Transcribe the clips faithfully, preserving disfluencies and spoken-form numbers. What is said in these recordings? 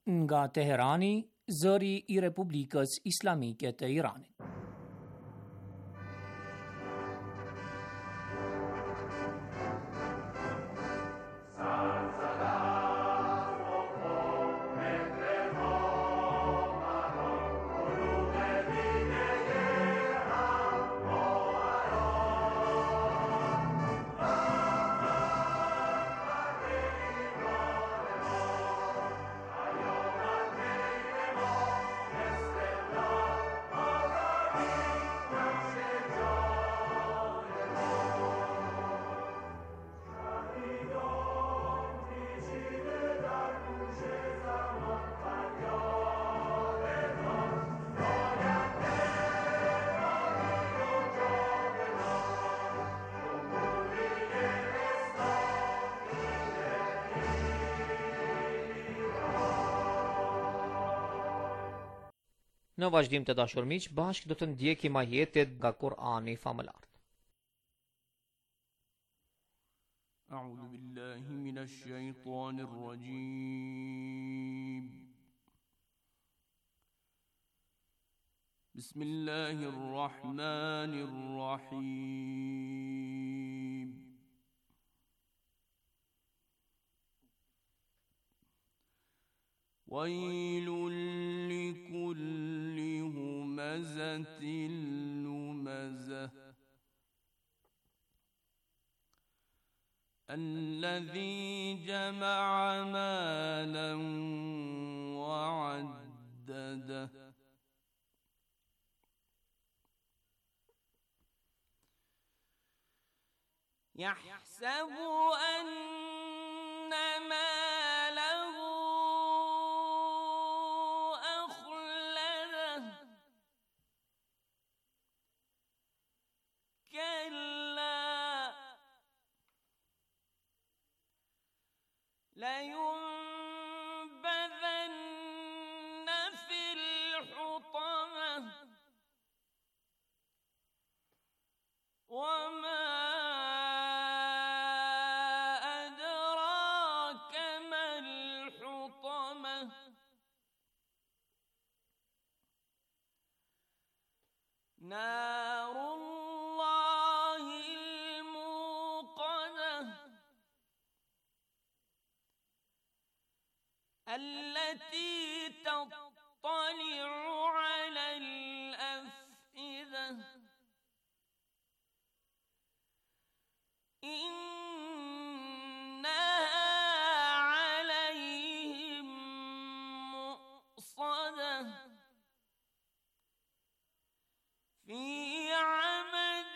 Nga Teherani, zëri I Republikës Islamike të Iranit. Në vazhdim të dashur miq, bashkë do të ndjekim ajetet nga Kur'ani famëlar. A'udhu billahi minash shaitanir rajim. Bismillahir rahmanir rahim. Wailul likulli humazatin lumazah الذي جمع مالا وعدده يحسب أن ماله أخلده كلا لينبذن في الحطمة وما أدراك ما الحطمة نار الله الموقدة التي تطلع على الأفئدة إنها عليهم مؤصدة في عمد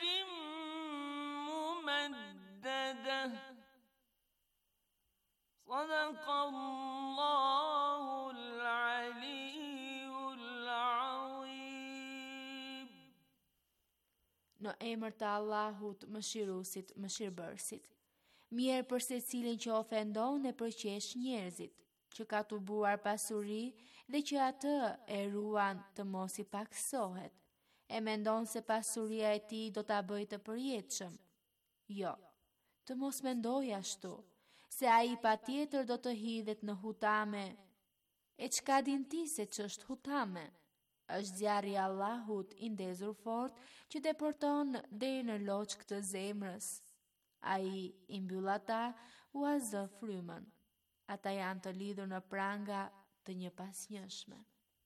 ممددة صدق الله العلي العظيم. Në emër të Allahut, mëshiruesit, mëshirbërësit. Mirë për secilin që ofendon e përqesh njerëzit, që ka tubuar pasuri dhe që atë e ruan të mos i paksohet. E mendon se pasuria e tij do ta bëjë të përjetshëm. Jo, të mos mendoj ashtu, se ai patjetër do të hidhet në hutame. E çka din ti se ç'është hutame? Është zjarri i Allahut i ndezur fort që deporton deri në loçk të zemrës. Ai i mbyll ata u azë frymën. Ata janë të lidhur në pranga të një pasnjëshme.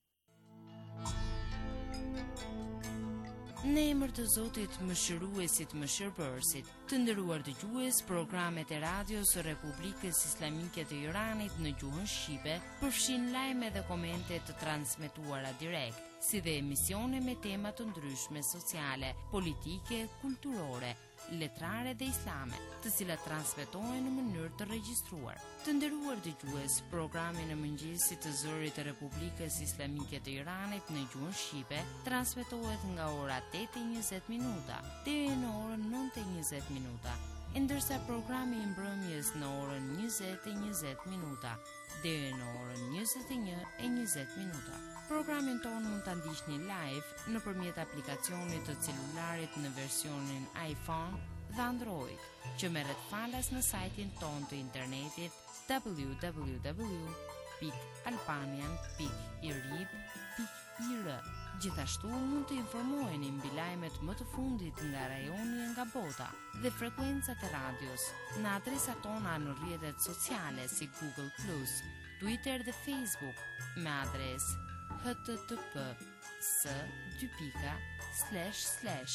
Në emër të Zotit, mëshiruesit, mëshirbërësit, të nderuar dëgjues, programet e radios së Republikës Islamike të Iranit në gjuhën shqipe përfshin lajme dhe komente të transmetuara direkt, si dhe emisione me tema të ndryshme sociale, politike, kulturore, letrare dhe islame, të cilat transmetohen në mënyrë të regjistruar. Të nderuar dëgjues, programi në mëngjesit të zërit të Republikës Islamike të Iranit në gjuhën shqipe transmetohet nga ora tetë e njëzet minuta deri në orën nëntë e njëzet minuta, ndërsa programi i mbrëmjes në orën njëzet e njëzet minuta deri në orën njëzet e një e njëzet minuta. Programin ton mund ta ndiqni live nëpërmjet aplikacionit të celularit në versionin iPhone dhe Android, që merret falas në sajtin ton të internetit w w w pikë albanian pikë irib pikë ir. Gjithashtu mund të informoheni mbi lajmet më të fundit nga rajoni e nga bota dhe frekuencat e radios në adresat tona në rrjetet sociale si Google plus, Twitter dhe Facebook me adresë http s dy pika slash slash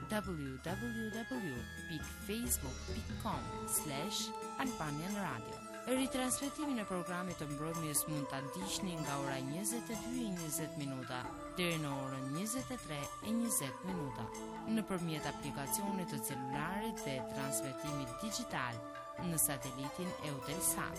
www.facebook.com slash Albanian Radio. Ritransmetimin e programit të mbrëmjes mund ta ndiqni nga ora njëzet e dy e njëzet minuta deri në orën njëzet e tre e njëzet minuta nëpërmjet aplikacionit të celularit dhe transmetimit digital në satelitin Eutelsat.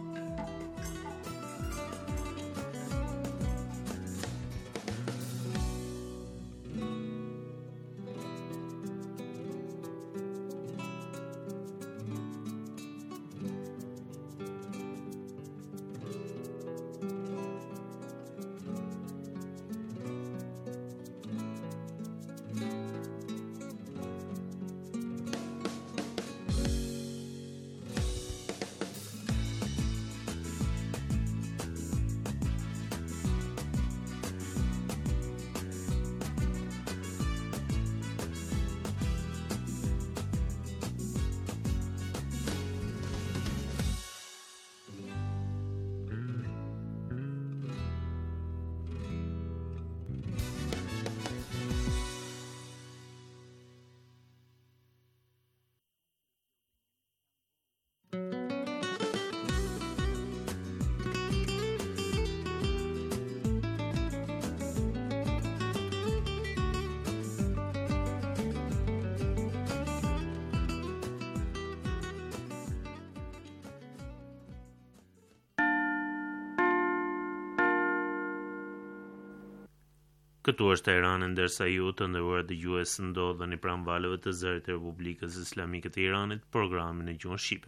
Këtu është Teherani, ndërsa ju të nderuar dëgjues ndodheni pranë valëve të zërit të Republikës Islamike të Iranit, programin e gjuhës shqipe.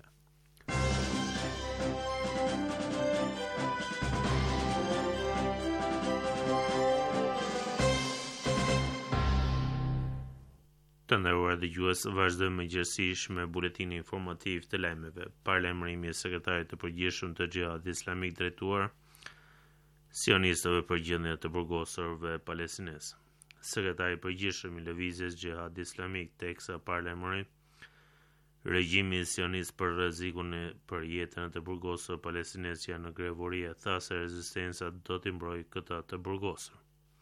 Të nderuar dëgjues, vazhdojmë mëngjesisht me buletinin informativ të lajmeve. Paralajmërimi i sekretarit të përgjithshëm të Xhihadit Islamik drejtuar sionistëve për gjendjen e burgosurve palestinez. Sekretari i përgjithshëm i lëvizjes Xhihad Islamik teksa paralajmëroi regjimi sionist për rrezikun për jetën e të burgosurve palestinez janë në grevori, tha se rezistenca do t'i mbrojë këta të burgosur.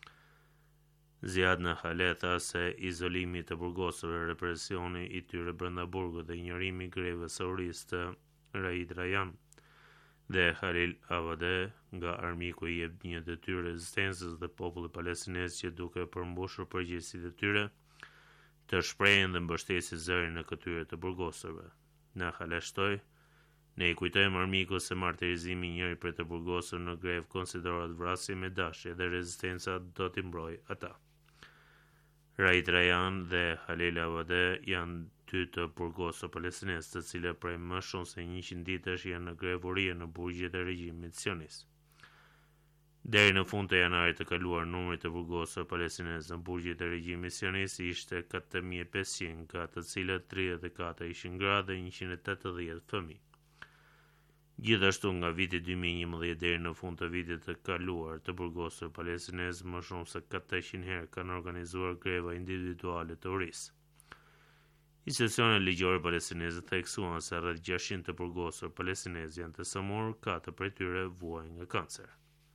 Ziad Nahale tha se izolimi të burgosurve, represioni i tyre brenda burgut dhe ignorimi i grevës së urisë të Raid Rajan dhe Halil Avade nga armiku i jep një detyrë rezistencës dhe popullit palestinez që duke përmbushur përgjegjësitë e tyre të shprehin dhe mbështesin zërin e këtyre të burgosurve. Nahale shtoi: ne i kujtojmë armikut se martirizimi i njëri prej të burgosur në grev konsiderohet vrasje me dashje dhe rezistenca do t'i mbrojë ata. Raid Rajan dhe Halil Avade janë dy të burgosur palestinez, të cilët prej më shumë se njëqind ditësh janë në grevori në burgjet e regjimit sionist. Deri në fund të janarit të kaluar, numri të burgosur palestinez në burgjet e regjimit sionist ishte katër mijë e pesëqind, nga të cilët tridhjetë e katër ishin gra dhe njëqind e tetëdhjetë fëmijë. Gjithashtu nga viti dy mijë e njëmbëdhjetë deri në fund të vitit të kaluar, të burgosur palestinez më shumë se katëqind herë kanë organizuar greva individuale të urisë. Institucionet ligjore palestineze theksuan se rreth gjashtëqind të burgosur palestinez janë të sëmurë, katër prej tyre vuajnë nga kancer.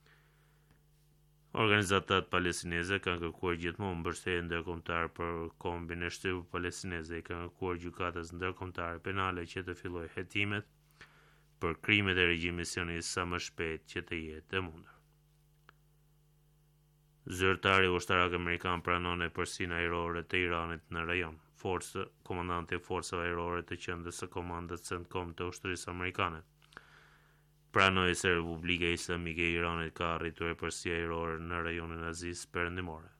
Organizatat palestineze kanë kërkuar gjithmonë mbështetje ndërkombëtare për kombin e shtypur palestineze, i kanë kërkuar gjykatës ndërkombëtare penale që të fillojë hetimet për krimet e regjimit sionist sa më shpejt që të jetë e mundur. Zyrtari ushtarak amerikan pranon e përsinë ajrore të Iranit në rajon. Forcë, komandanti i forcave ajrore të qendrës së komandës CENTCOM të ushtrisë amerikane pranoi se Republika Islamike e Iranit ka arritur përsi ajrore në rajonin Azisë Perëndimore.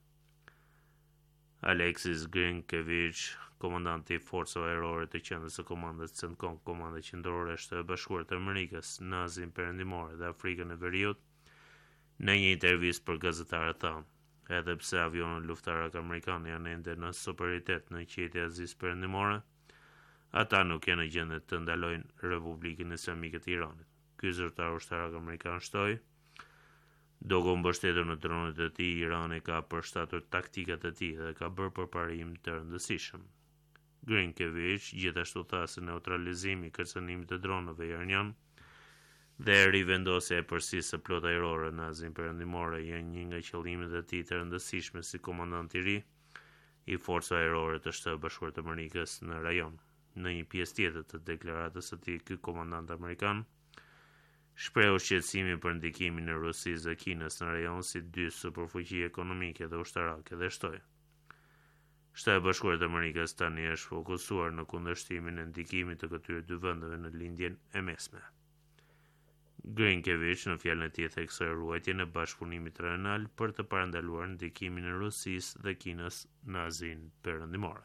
Alexis Grinkevich, komandanti i forcave ajrore të qendrës së komandës CENTCOM, komanda qendrore e Shtetit Bashkuar të Amerikës në Azinë Perëndimore dhe Afrikën e Veriut, në një intervistë për gazetarët tha: edhe pse avionët luftarak amerikanë janë ende në superioritet në qytetin e Azisë Perëndimore, ata nuk janë në gjendje të ndalojnë Republikën Islamike të Iranit. Ky zyrtar ushtarak amerikan shtoi, duke u mbështetur në dronet e tij, Irani ka përshtatur taktikat e tij dhe ka bërë përparim të rëndësishëm. Grinkevic gjithashtu tha se neutralizimi i kërcënimit të dronëve iranian dhe rivendosja e përësisë së plot ajrore në Azinë Perëndimore janë një nga qëllimet e tij të rëndësishme si komandant i ri i forcave ajrore të Shtetit Bashkuar të Amerikës në rajon. Në një pjesë tjetër të deklaratës së tij, ky komandant amerikan shprehu shqetësimi për ndikimin e Rusisë dhe Kinës në rajon si dy superfuqi ekonomike dhe ushtarake dhe shtoi: Shteti Bashkuar të Amerikës tani është fokusuar në kundërshtimin e ndikimit të këtyre dy vendeve në lindjen e mesme. Grinkevic në fjalën e tij theksoi ruajtjen e bashkëpunimit rajonal për të parandaluar ndikimin e Rusisë dhe Kinës në Azinë Perëndimore.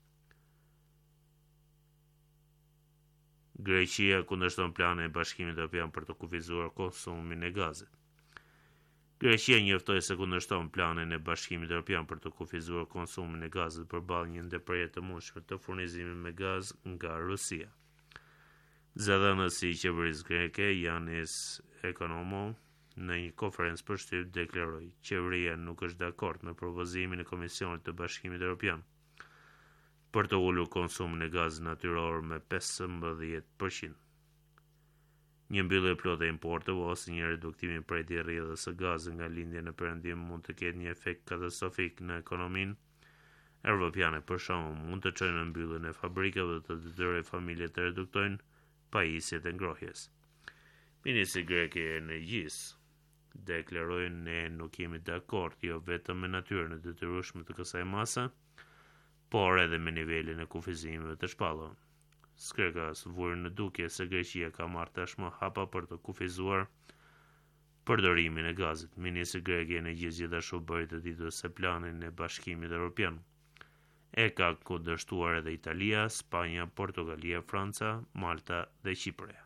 Greqia kundërshton planin e Bashkimit Evropian për të kufizuar konsumin e gazit. Greqia njoftoi se kundërshton planin e Bashkimit Evropian për të kufizuar konsumin e gazit përballë një ndërprerje të mundshme të furnizimit me gaz nga Rusia. Zëdhënës i qeverisë greke, Yanis Ekonomou, në një konferencë për shtyp deklaroi: "Qeveria nuk është dakord me propozimin e Komisionit të Bashkimit Evropian për të ulur konsumin e gazit natyror me pesëmbëdhjetë përqind. Një mbyllje e plotë e importeve ose një reduktim i prej rrjedhës së gazit nga lindja në perëndim mund të ketë një efekt katastrofik në ekonominë evropiane. Për shembull, mund të çojë në mbylljen e fabrikave dhe të detyrojë familjet të reduktojnë pajisjet e ngrohjes." Ministri grek i energjisë deklaroi: "Ne nuk jemi dakord jo vetëm me natyrën e detyrueshme të kësaj mase, por edhe me nivelin e kufizimeve të shpallur." Skrekas vuri në dukje se Greqia ka marrë tashmë hapa për të kufizuar përdorimin e gazit. Ministri grek i energjisë gjithashtu bëri të ditur se planin e Bashkimit Evropian e ka kundërshtuar edhe Italia, Spanja, Portogalia, Franca, Malta dhe Qipëria.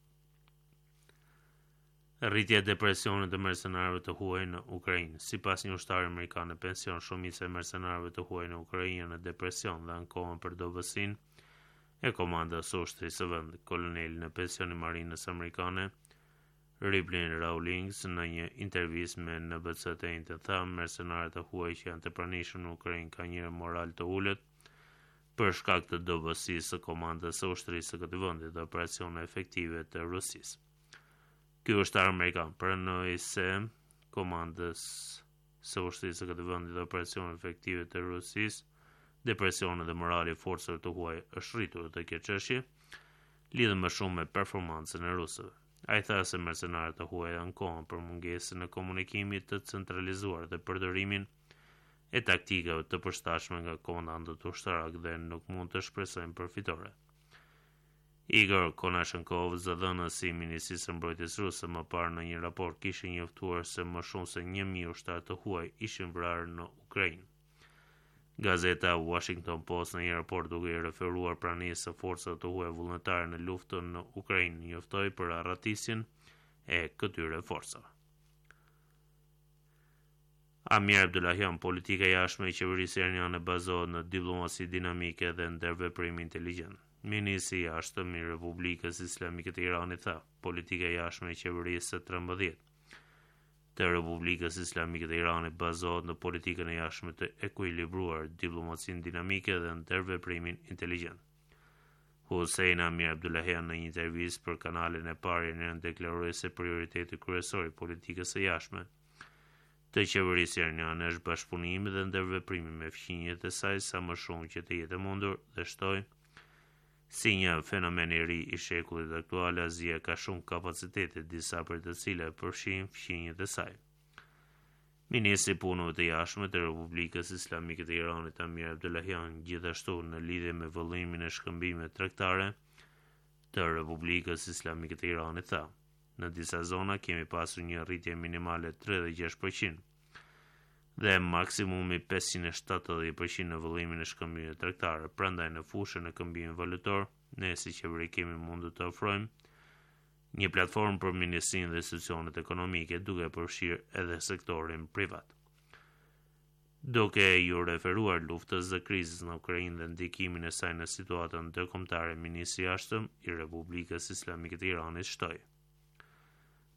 Rritja e depresionit të mercenarëve të huaj në Ukrainë. Sipas një ushtari amerikan në pension, shumica e mercenarëve të huaj në Ukrainë janë në depresion dhe ankohen për dobësinë e komandas së ushtrisë së vendit. Koloneli në pension i marinës amerikane, Riplin Rawlings, në një intervistë me N B C të njëjtën tha: "Mercenarët e huaj që janë të pranishëm në Ukrainë kanë një moral të ulët për shkak të dobësisë së komandas së ushtrisë së këtij vendi dhe operacione efektive të Rusisë." Ky ushtar amerikan pranoi se komandës së ushtrisë së këtij vendi dhe operacione efektive të Rusisë, depresioni dhe morali i forcave të huaj është rritur dhe kjo çështje lidhet më shumë me performancën e rusëve. Ai tha se mercenarët e huaj ankohen për mungesën e komunikimit të centralizuar dhe përdorimin e taktikave të përshtatshme nga komandantët ushtarak dhe nuk mund të shpresojnë përfitore. Igor Konashenkov, zëdhënës i Ministrisë së Mbrojtjes ruse, më parë në një raport kishte njoftuar se më shumë se një mijë ushtarë të huaj ishin vrarë në Ukrainë. Gazeta Washington Post në një raport duke i referuar pranisë së forcave të huaja vullnetare në luftën në Ukrainë njoftoi për arratisjen e këtyre forcave. Amir Abdullahian, politika jashtme e qeverisë iraniane bazohet në diplomaci dinamike dhe ndërveprim inteligjent. Ministri i jashtëm i Republikës Islamike të Iranit tha: "Politika jashtme e qeverisë së trembëdhjetë të Republikës Islamike të Iranit bazohet në politikën e jashtme të ekuilibruar, diplomacinë dinamike dhe ndërveprimin inteligjent." Hussein Amir Abdullahian në një intervistë për kanalin e parë iranian deklaroi se prioriteti kryesor i politikës së jashtme të qeverisë iraniane është bashkëpunimi dhe ndërveprimi me fqinjet e saj sa më shumë që të jetë e mundur dhe shtoi: "Si një fenomen i ri i shekullit aktual, Azia ka shumë kapacitete, disa për të cilat përfshin fqinjet e saj." Ministri i Punëve të Jashtme të Republikës Islamike të Iranit, Amir Abdullahian, gjithashtu në lidhje me vëllimin e shkëmbimeve tregtare të Republikës Islamike të Iranit tha: "Në disa zona kemi pasur një rritje minimale tridhjetë e gjashtë përqind dhe maksimumi pesëqind e shtatëdhjetë përqind në vëllimin e shkëmbimeve tregtare. Prandaj në fushën e këmbimit valutor, ne si qeveri kemi mundur të ofrojmë një platformë për ministrinë dhe institucionet ekonomike, duke përfshirë edhe sektorin privat." Duke ju referuar luftës dhe krizës në Ukrainë dhe ndikimin e saj në situatën ndërkombëtare, ministri i jashtëm i Republikës Islamike të Iranit shtoi: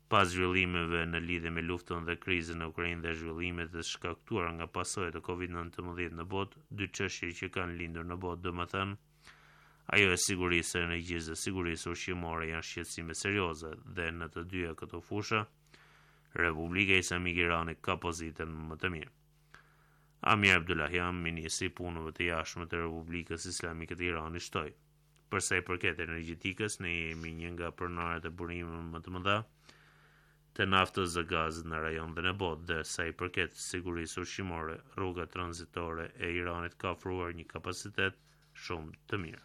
Pas zhvillimeve në lidhje me luftën dhe krizën në Ukrainë dhe zhvillimet e shkaktuara nga pasojat e kovid nineteen në botë, dy çështje që kanë lindur në botë, domethënë, ajo e sigurisë së energjisë dhe sigurisë ushqimore janë shqetësime serioze dhe në të dyja këto fusha, Republika Islamike e Iranit ka pozitën më të mirë. Amir Abdullahian, ministri i punëve të jashtme të Republikës Islamike të Iranit, shtoi: "Për sa i përket energjetikës, ne jemi një nga pronarët e burimeve më të mëdha të naftës dhe gazit në rajon dhe në botë, dhe sa i përket sigurisë ushqimore, rruga tranzitore e Iranit ka ofruar një kapacitet shumë të mirë."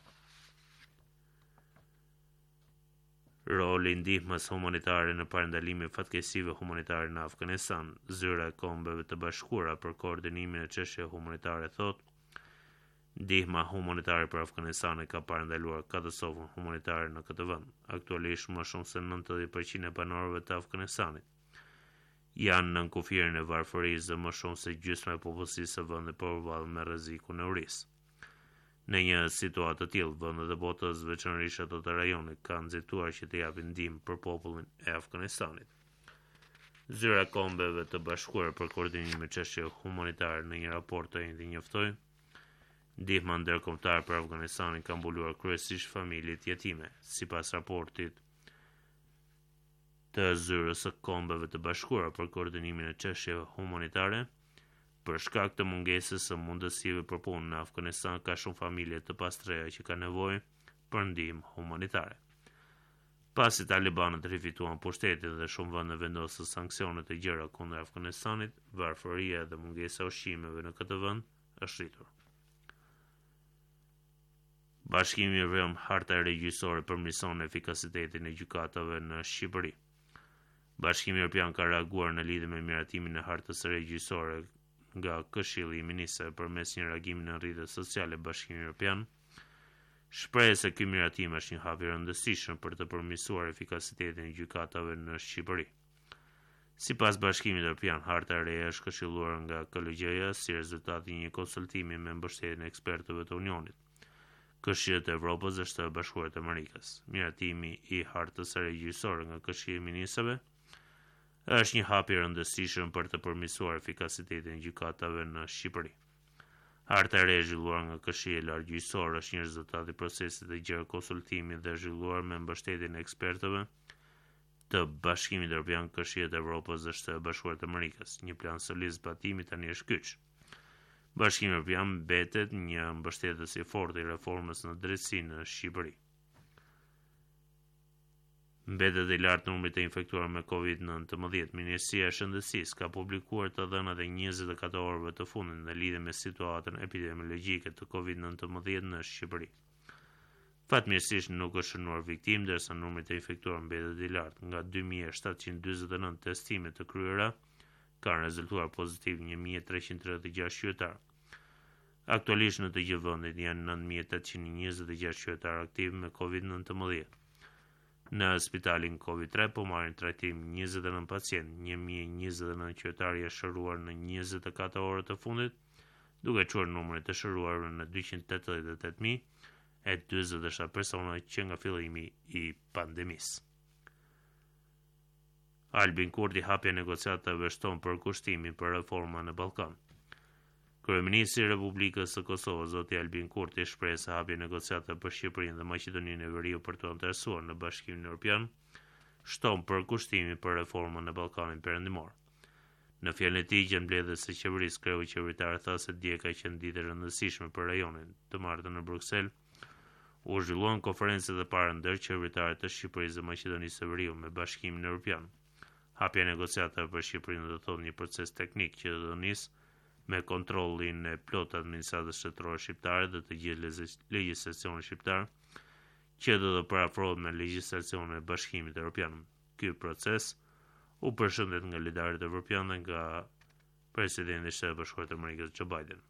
Roli i ndihmës humanitare në parandalimin e fatkeqësive humanitare në Afganistan. Zyra e Kombeve të Bashkuara për koordinimin e çështjeve humanitare thotë: ndihma humanitare për Afganistanin ka parandaluar katastrofën humanitare në këtë vend. Aktualisht më shumë se nëntëdhjetë përqind e banorëve të Afganistanit janë në kufirën e varfërisë dhe më shumë se gjysma e popullsisë së vendit përballen me rrezikun e urisë. Në një situatë të tillë, vendet e botës, veçanërisht ato të rajonit, kanë nxituar që të japin ndihmë për popullin e Afganistanit. Zyra e Kombeve të Bashkuara për koordinimin e çështjeve humanitare në një raport të njëjtë njoftoi: ndihma ndërkombëtare për Afganistanin ka mbuluar kryesisht familjet jetime. Sipas raportit të Zyrës së Kombeve të Bashkuara për koordinimin e çështjeve humanitare, për shkak të mungesës së mundësive për punë në Afganistan, ka shumë familje të pastreja që kanë nevojë për ndihmë humanitare. Pasi talibanët rifituan pushtetin dhe shumë vende vendosën sanksione të gjera kundër Afganistanit, varfëria dhe mungesa e ushqimeve në këtë vend është rritur. Bashkimi Evropian, harta e regjisore përmirëson efikasitetin e gjykatave në Shqipëri. Bashkimi Evropian ka reaguar në lidhje me miratimin e hartës së regjisore nga Këshilli i Ministrave përmes një reagimi në rrjetet sociale. Bashkimi Evropian shpreh se ky miratim është një hap i rëndësishëm për të përmirësuar efikasitetin e gjykatave në Shqipëri. Sipas Bashkimit Evropian, harta e re është këshilluar nga K L G-ja si rezultat i një konsultimi me mbështetjen e ekspertëve të Unionit. Këshilli i Evropës dhe Shtetet Bashkuara të Amerikës. Miratimi i hartës së regjisore nga Këshilli i Ministrave është një hap i rëndësishëm për të përmirësuar efikasitetin e gjykatave në Shqipëri. Harta e re e zhvilluar nga Këshilli Lartgjyqësor është një rezultat i procesit të gjerë konsultimi dhe zhvilluar me mbështetjen e ekspertëve të Bashkimit Evropian, Këshillit të Evropës dhe Shtetet Bashkuara të Amerikës. Një plan solid zbatimi tani është kyç. Bashkimi Evropian mbetet një mbështetës i fortë i reformës në drejtësi në Shqipëri. Mbetet i lartë numrit të infektuar me kovid nineteen. Ministria e Shëndetësisë ka publikuar të dhënat e njëzet e katër orëve të fundit në lidhje me situatën epidemiologjike të kovid nineteen në Shqipëri. Fatmirësisht nuk është shënuar viktimë, ndërsa numri të infektuar mbetet i lartë. Nga dy mijë shtatëqind dyzet e nëntë testime të kryera, kanë rezultuar pozitiv një mijë treqind tridhjetë e gjashtë qytetarë. Aktualisht në të gjithë vendin janë nëntë mijë tetëqind njëzet e gjashtë qytetarë aktiv me kovid nineteen. Në spitalin kovid tre po marrin trajtim njëzet e nëntë pacientë, një mijë njëzet e nëntë qytetarë janë shëruar në njëzet e katër orët të fundit, duke çuar numrin të shëruarve në dyqind tetëdhjetë e tetë mijë e dyzet e shtatë persona që nga fillimi i pandemisë. Albin Kurti hapja negociatave shton përkushtimin për reforma në Ballkan. Kryeministri i Republikës së Kosovës, zoti Albin Kurti, shpreh se hapja negociatave për Shqipërinë dhe Maqedoninë e Veriut për të anëtarësuar në Bashkimin Evropian shton përkushtimin për reforma në Ballkanin Perëndimor. Në fjalën e tij që mbledhet së qeverisë, kreu qeveritar tha se dje ka qenë ditë e rëndësishme për rajonin. Të martën në Bruksel u zhvilluan konferencat e para ndërqeveritare të Shqipërisë dhe Maqedonisë së Veriut me Bashkimin Evropian. Hapja negociatave për Shqipërinë do të thotë një proces teknik që do të nisë me kontrollin e plot administratës shtetërore shqiptare dhe të gjithë legjislacionit shqiptar, që do të parafrohet me legjislacionin e Bashkimit Evropian. Ky proces u përshëndet nga liderët evropianë dhe nga presidenti i Shtetit Bashkuar të Amerikës Joe Biden.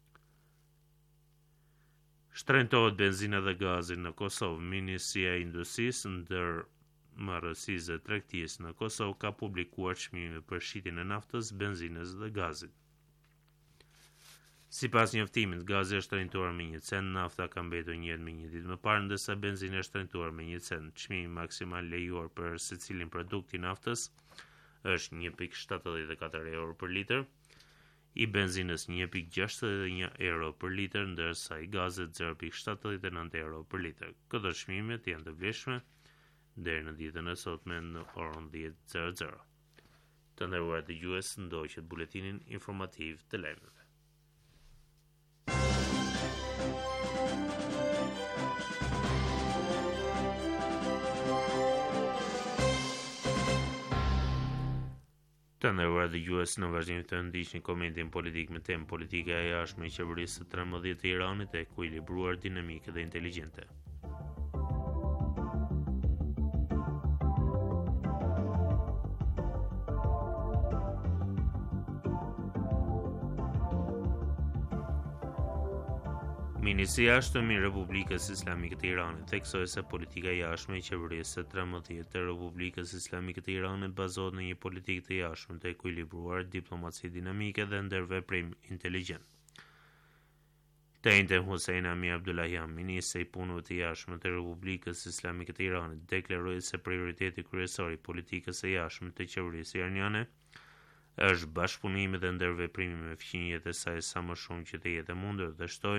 Shtrëntohet benzina dhe gazi në Kosovë. Ministria e Industrisë, Ndërmarrësisë dhe Tregtisë në Kosovë ka publikuar çmimet për shitjen e naftës, benzinës dhe gazit. Sipas njoftimit, gazi është shtrenjtuar me një cent, nafta ka mbetur një me një ditë më parë, ndërsa benzina është shtrenjtuar me një cent. Çmimi maksimal lejuar për secilin produkt i naftës është një pikë shtatëdhjetë e katër euro për litër, i benzinës një pikë gjashtëdhjetë e një euro për litër, ndërsa i gazit zero pikë shtatëdhjetë e nëntë euro për litër. Këto çmimet janë të vlefshme deri në ditën e sotme në orën dhjetë e zero. Të nderuar dëgjues, ndoqët buletinin informativ të lajmeve. Të nderuar dëgjues, në vazhdim të ndiqni komentin politik me temë politika e jashtme e qeverisë së trembëdhjetë të Iranit e ekuilibruar, dinamike dhe inteligjente. Ministri i Jashtëm i Republikës Islamike të Iranit theksoi se politika e jashtme e qeverisë së trembëdhjetë të Republikës Islamike të Iranit bazohet në një politikë të jashtme të ekuilibruar, diplomaci dinamike dhe ndërveprim inteligjent. Tejntem Hossein Amir Abdullahian, ministri i punëve të jashtme të Republikës Islamike të Iranit, deklaroi se prioriteti kryesor i politikës së jashtme të qeverisë iraniane është bashkëpunimi dhe ndërveprimi me fqinjet e saj sa më shumë që të jetë e mundur, dhe shtoi: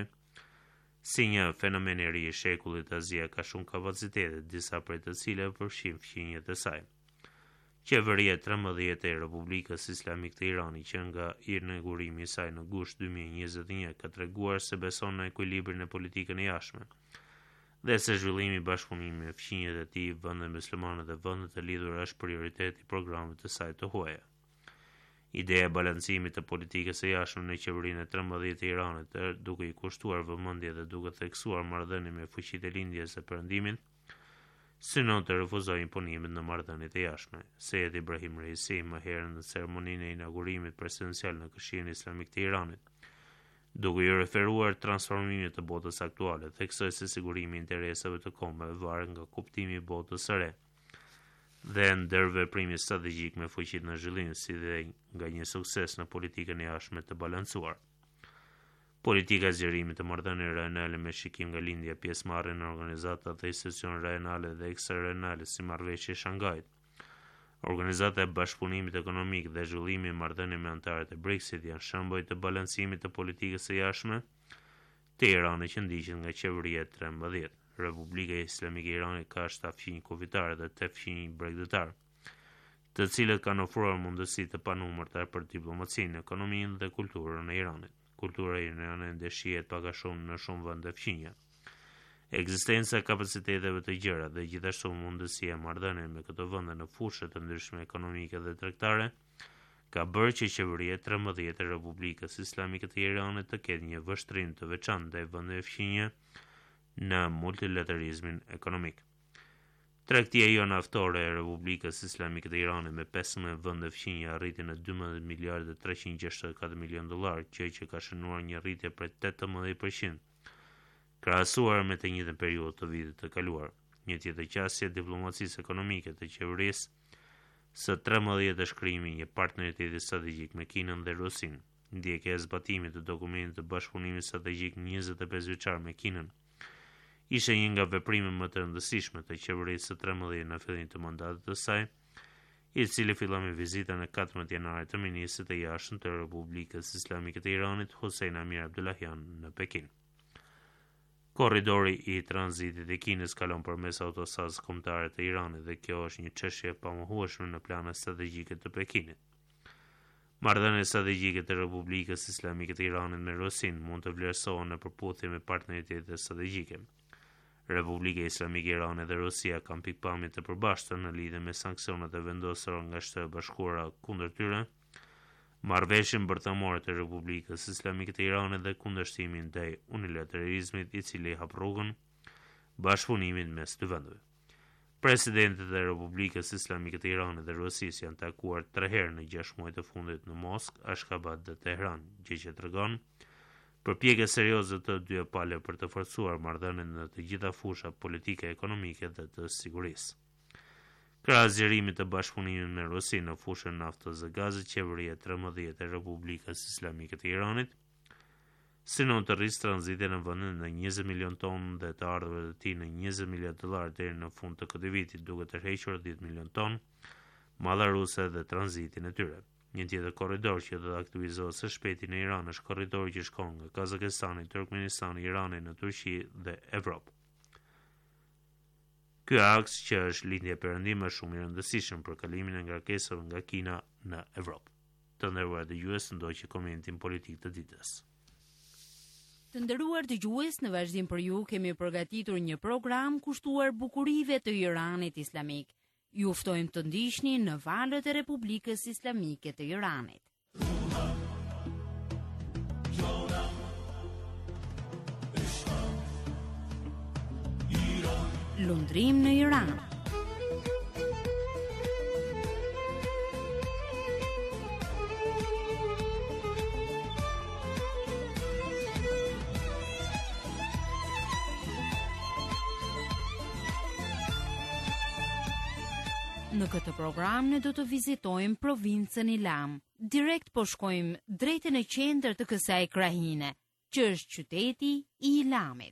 si një fenomen i ri i shekullit, Azia ka shumë kapacitete, disa prej të cilave përfshin fqinjet e saj. Qeveria e trembëdhjetë e Republikës Islamike të Iranit, që nga inaugurimi i saj në gusht dy mijë e njëzet e një, ka treguar se beson në ekuilibrin e politikën e jashtme dhe se zhvillimi i bashkëpunimit me fqinjet e tij, vendet muslimane dhe vendet e lidhura është prioritet i programit të saj të huaja. Ideja e balancimit të politikës së jashtme në qeverinë e trembëdhjetë të Iranit, duke i kushtuar vëmendje dhe duke theksuar marrëdhënie me fuqitë e lindjes së Perëndimit, synon të refuzojë imponimet në marrëdhëniet e jashtme. Sejed Ibrahim Reisi, më herët në ceremoninë e inaugurimit presidencial në Këshillin Islamik të Iranit, duke i referuar transformimit të botës aktuale, theksoi se sigurimi i interesave të kombeve varet nga kuptimi i botës së re dhe ndërveprimi strategjik me fuqitë në zhvillim, si dhe nga një sukses në politikën e jashtme të balancuar. Politika e zgjerimit të marrëdhënieve rajonale me shikim nga lindja, pjesëmarrje në organizata dhe institucione rajonale dhe ekstrarajonale si Marrëveshja e Shangajit, Organizata e Bashkëpunimit Ekonomik dhe zhvillimi i marrëdhënieve me anëtarët e BRICS-it janë shembuj të balancimit të politikës së jashtme të Iranit që ndiqet nga qeveria e trembëdhjetë. Republika Islamike e Iranit ka shtatë fqinj kufitare dhe tetë fqinj bregdetar, të cilët kanë ofruar mundësi të panumërta për diplomacinë, ekonominë dhe kulturën e Iranit. Kultura iraniane ndeshihet pak a shumë në shumë vende fqinja. Ekzistenca e kapaciteteve të gjera dhe gjithashtu mundësia e marrëdhënieve me këto vende në fushë të ndryshme ekonomike dhe tregtare ka bërë që qeveria e trembëdhjetë e Republikës Islamike të Iranit të ketë një vështrim të veçantë ndaj vendeve fqinje në multilateralizmin ekonomik. Tregtia jo naftore e Republikës Islamike të Iranit me pesëmbëdhjetë vende fqinje arriti në dymbëdhjetë miliardë e treqind gjashtëdhjetë e katër milion dollar, gjë që ka shënuar një rritje prej tetëmbëdhjetë përqind krahasuar me të njëjtën periudhë të vitit të kaluar. Një tjetër qasje e diplomacisë ekonomike të qeverisë së trembëdhjetë është krijimi i një partneriteti strategjik me Kinën dhe Rusinë. Ndjekja e zbatimit të dokumentit të bashkëpunimit strategjik njëzet e pesë vjeçar me Kinën ishte një nga veprimet më të rëndësishme të qeverisë së trembëdhjetë në fillim të mandatit të saj, i cili filloi me vizitën e katërmbëdhjetë janarit të ministrit të jashtëm të Republikës Islamike të Iranit, Hossein Amir Abdullahian, në Pekin. Korridori i tranzitit i Kinës kalon përmes autostradës kombëtare të Iranit dhe kjo është një çështje e pamohueshme në planet strategjike të Pekinit. Marrëdhëniet strategjike të Republikës Islamike të Iranit me Rusinë mund të vlerësohen në përputhje me partneritetet strategjike. Republika Islamike e Iranit dhe Rusia kanë pikpamje të përbashkëta në lidhje me sanksionet e vendosura nga Shtetet e Bashkuara kundër tyre, marrëveshjen bërthamore të Republikës Islamike të Iranit dhe kundërshtimin ndaj unilateralizmit, i cili hap rrugën bashkëpunimit mes dy vendeve. Presidentët e Republikës Islamike të Iranit dhe Rusisë janë takuar tre herë në gjashtë muajt e fundit në Moskë, Ashgabat dhe Tehran, gjë që tregon përpjekje serioze të dyja palëve për të forcuar marrëdhëniet në të gjitha fushat politike, ekonomike dhe të sigurisë. Krahas zgjerimit të bashkëpunimit me Rusinë në fushën naftës dhe gazit, qeveria e trembëdhjetë e Republikës Islamike të Iranit synon të rrisë tranzitin në vëndin në njëzet milion tonë dhe të ardhurve të tij në njëzet miliard dollar deri në fund të këtij viti, duke tërhequr dhjetë milion tonë malla ruse dhe tranzitin e tyre. Një tjetër korridor që do të aktivizohet së shpejti në Iran është korridori që shkon nga Kazakistani, Turkmenistani, Irani në Turqi dhe Evropë. Ky aks që është lindja e perëndimit është shumë i rëndësishëm për kalimin e ngarkesave nga Kina në Evropë. Të nderuar dëgjues, ndoqë komentin politik të ditës. Të nderuar dëgjues, në vazhdim për ju kemi përgatitur një program kushtuar bukurive të Iranit Islamik. Ju ftojmë të ndiqni në valët e Republikës Islamike të Iranit. Lundrim në Iran. Në këtë program ne do të vizitojmë provincën Ilam. Direkt po shkojmë drejt në qendër të kësaj krahine, që është qyteti i Ilamit.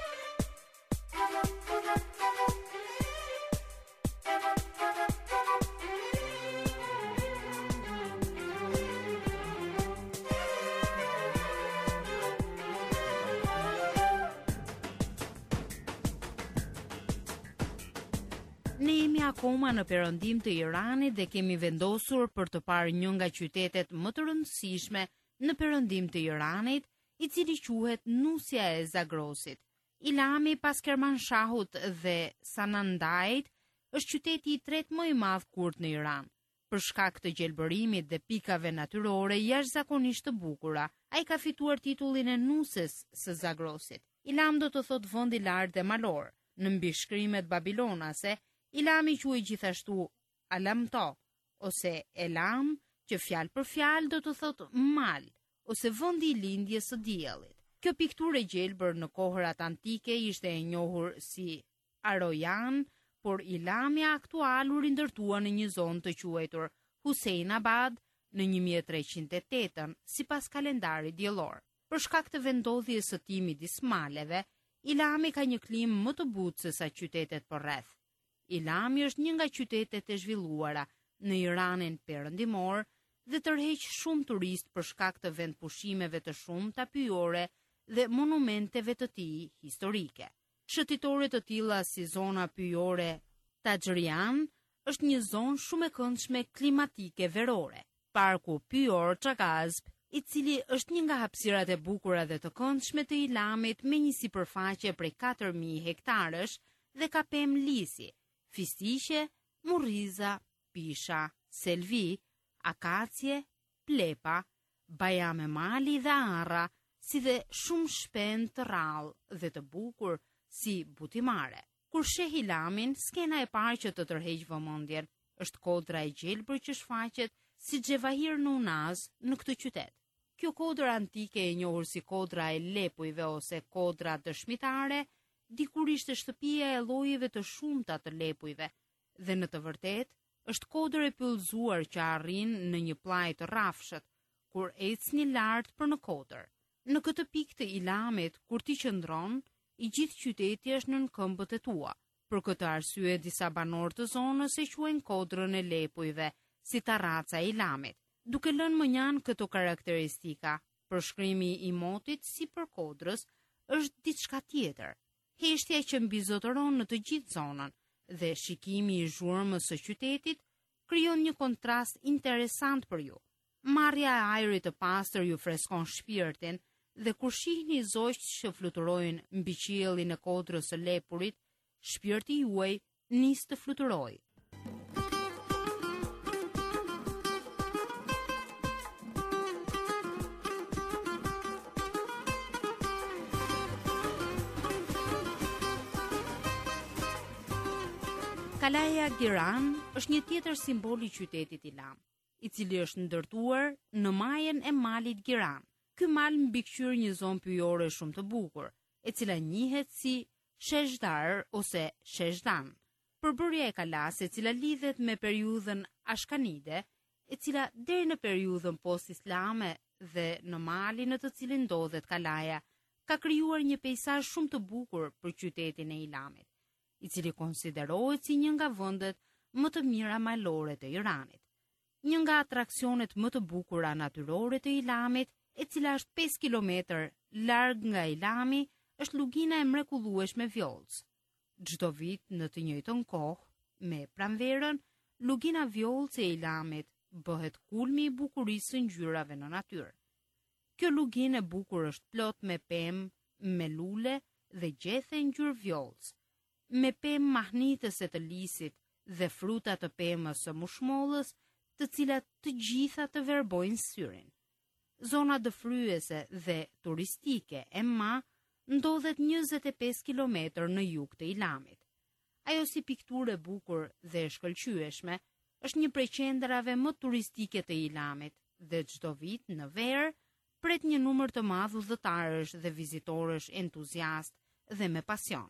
Ne jemi akoma në perëndim të Iranit dhe kemi vendosur për të parë një nga qytetet më të rëndësishme në perëndim të Iranit, i cili quhet Nusja e Zagrosit. Ilami pas Kermanshahut dhe Sanandajit është qyteti i tretë më i madh kurd në Iran. Për shkak të gjelbërimit dhe pikave natyrore jashtëzakonisht të bukura, ai ka fituar titullin e Nusës së Zagrosit. Ilam do të thotë vend i lartë dhe malor. Në mbishkrimet babilonase, Ilami quhej gjithashtu Alamto, ose Elam, që fjalë për fjalë do të thotë mal, ose vendi i lindjes së diellit. Kjo pikturë e gjelbër në kohërat antike ishte e njohur si Arojan, por Ilami aktual u rindërtua në një zonë të quajtur Husejnabad në një mijë e treqind e tetë, sipas kalendarit diellor. Për shkak të vendodhjes së tij midis maleve, Ilami ka një klimë më të butë se sa qytetet përreth. Ilami është një nga qytetet e zhvilluara në Iranin perëndimor dhe tërheq shumë turist për shkak të vendpushimeve të shumta pyjore dhe monumenteve të tij historike. Shëtitore të tilla si zona pyjore Tajrian është një zonë shumë e këndshme klimatike verore. Parku pyjor Çagazb, i cili është një nga hapësirat e bukura dhe të këndshme të Ilamit me një sipërfaqe prej katër mijë hektarësh dhe ka pemë lisi, fistiqe, murriza, pisha, selvi, akacie, plepa, bajame mali dhe arra, si dhe shumë shpend të rrallë dhe të bukur si butimare. Kur sheh Ilamin, skena e parë që të tërheq vëmendjen është kodra e gjelbër që shfaqet si xhevahir në Unaz në këtë qytet. Kjo kodër antike e njohur si kodra e lepujve ose kodra dëshmitare, dikur ishte shtëpia e llojeve të shumta të lepujve dhe në të vërtetë është kodër e pyllëzuar që arrin në një pllaj të rrafshët kur ecni lart për në kodër. Në këtë pikë të Ilamit, kur ti qëndron, i gjithë qyteti është nën këmbët e tua. Për këtë arsye disa banorë të zonës e quajnë kodrën e lepujve si tarraca e Ilamit, duke lënë mënjan këto karakteristika. Përshkrimi i motit si për kodrës është diçka tjetër. Heshtja që mbizotëron në të gjithë zonën dhe shikimi i zhurmës së qytetit krijon një kontrast interesant për ju. Marrja e ajrit të pastër ju freskon shpirtin dhe kur shihni zogjt që fluturojnë mbi qiellin e kodrës së lepurit, shpirti juaj nis të fluturojë. Kalaja Giran është një tjetër simbol i qytetit Ilam, i cili është ndërtuar në majën e malit Giran. Ky mal mbikëqyr një zonë pyjore shumë të bukur, e cila njihet si Sheshdar ose Sheshdan. Përbërja e kalas e cila lidhet me periudhën Ashkanide, e cila deri në periudhën post-islame dhe në malin në të cilin ndodhet kalaja, ka krijuar një peizazh shumë të bukur për qytetin e Ilamit, i cili konsiderohet si një nga vendet më të mira malore të Iranit. Një nga atraksionet më të bukura natyrore të Ilamit, e cila është pesë kilometër larg nga Ilami, është lugina e mrekullueshme Vjollcë. Çdo vit në të njëjtën kohë, me pranverën, lugina Vjollcë e Ilamit bëhet kulmi i bukurisë së ngjyrave në natyrë. Kjo luginë e bukur është plot me pemë, me lule dhe gjethe ngjyrë vjollcë, me pemë mahnitëse të lisit dhe fruta të pemës së mushmollës, të cilat të gjitha të verbojnë syrin. Zona dëfryese dhe turistike e Ma ndodhet njëzet e pesë kilometër në jug të Ilamit. Ajo si pikturë e bukur dhe e shkëlqyeshme është një prej qendrave më turistike të Ilamit dhe çdo vit në verë pret një numër të madh udhëtarësh dhe vizitorësh entuziast dhe me pasion.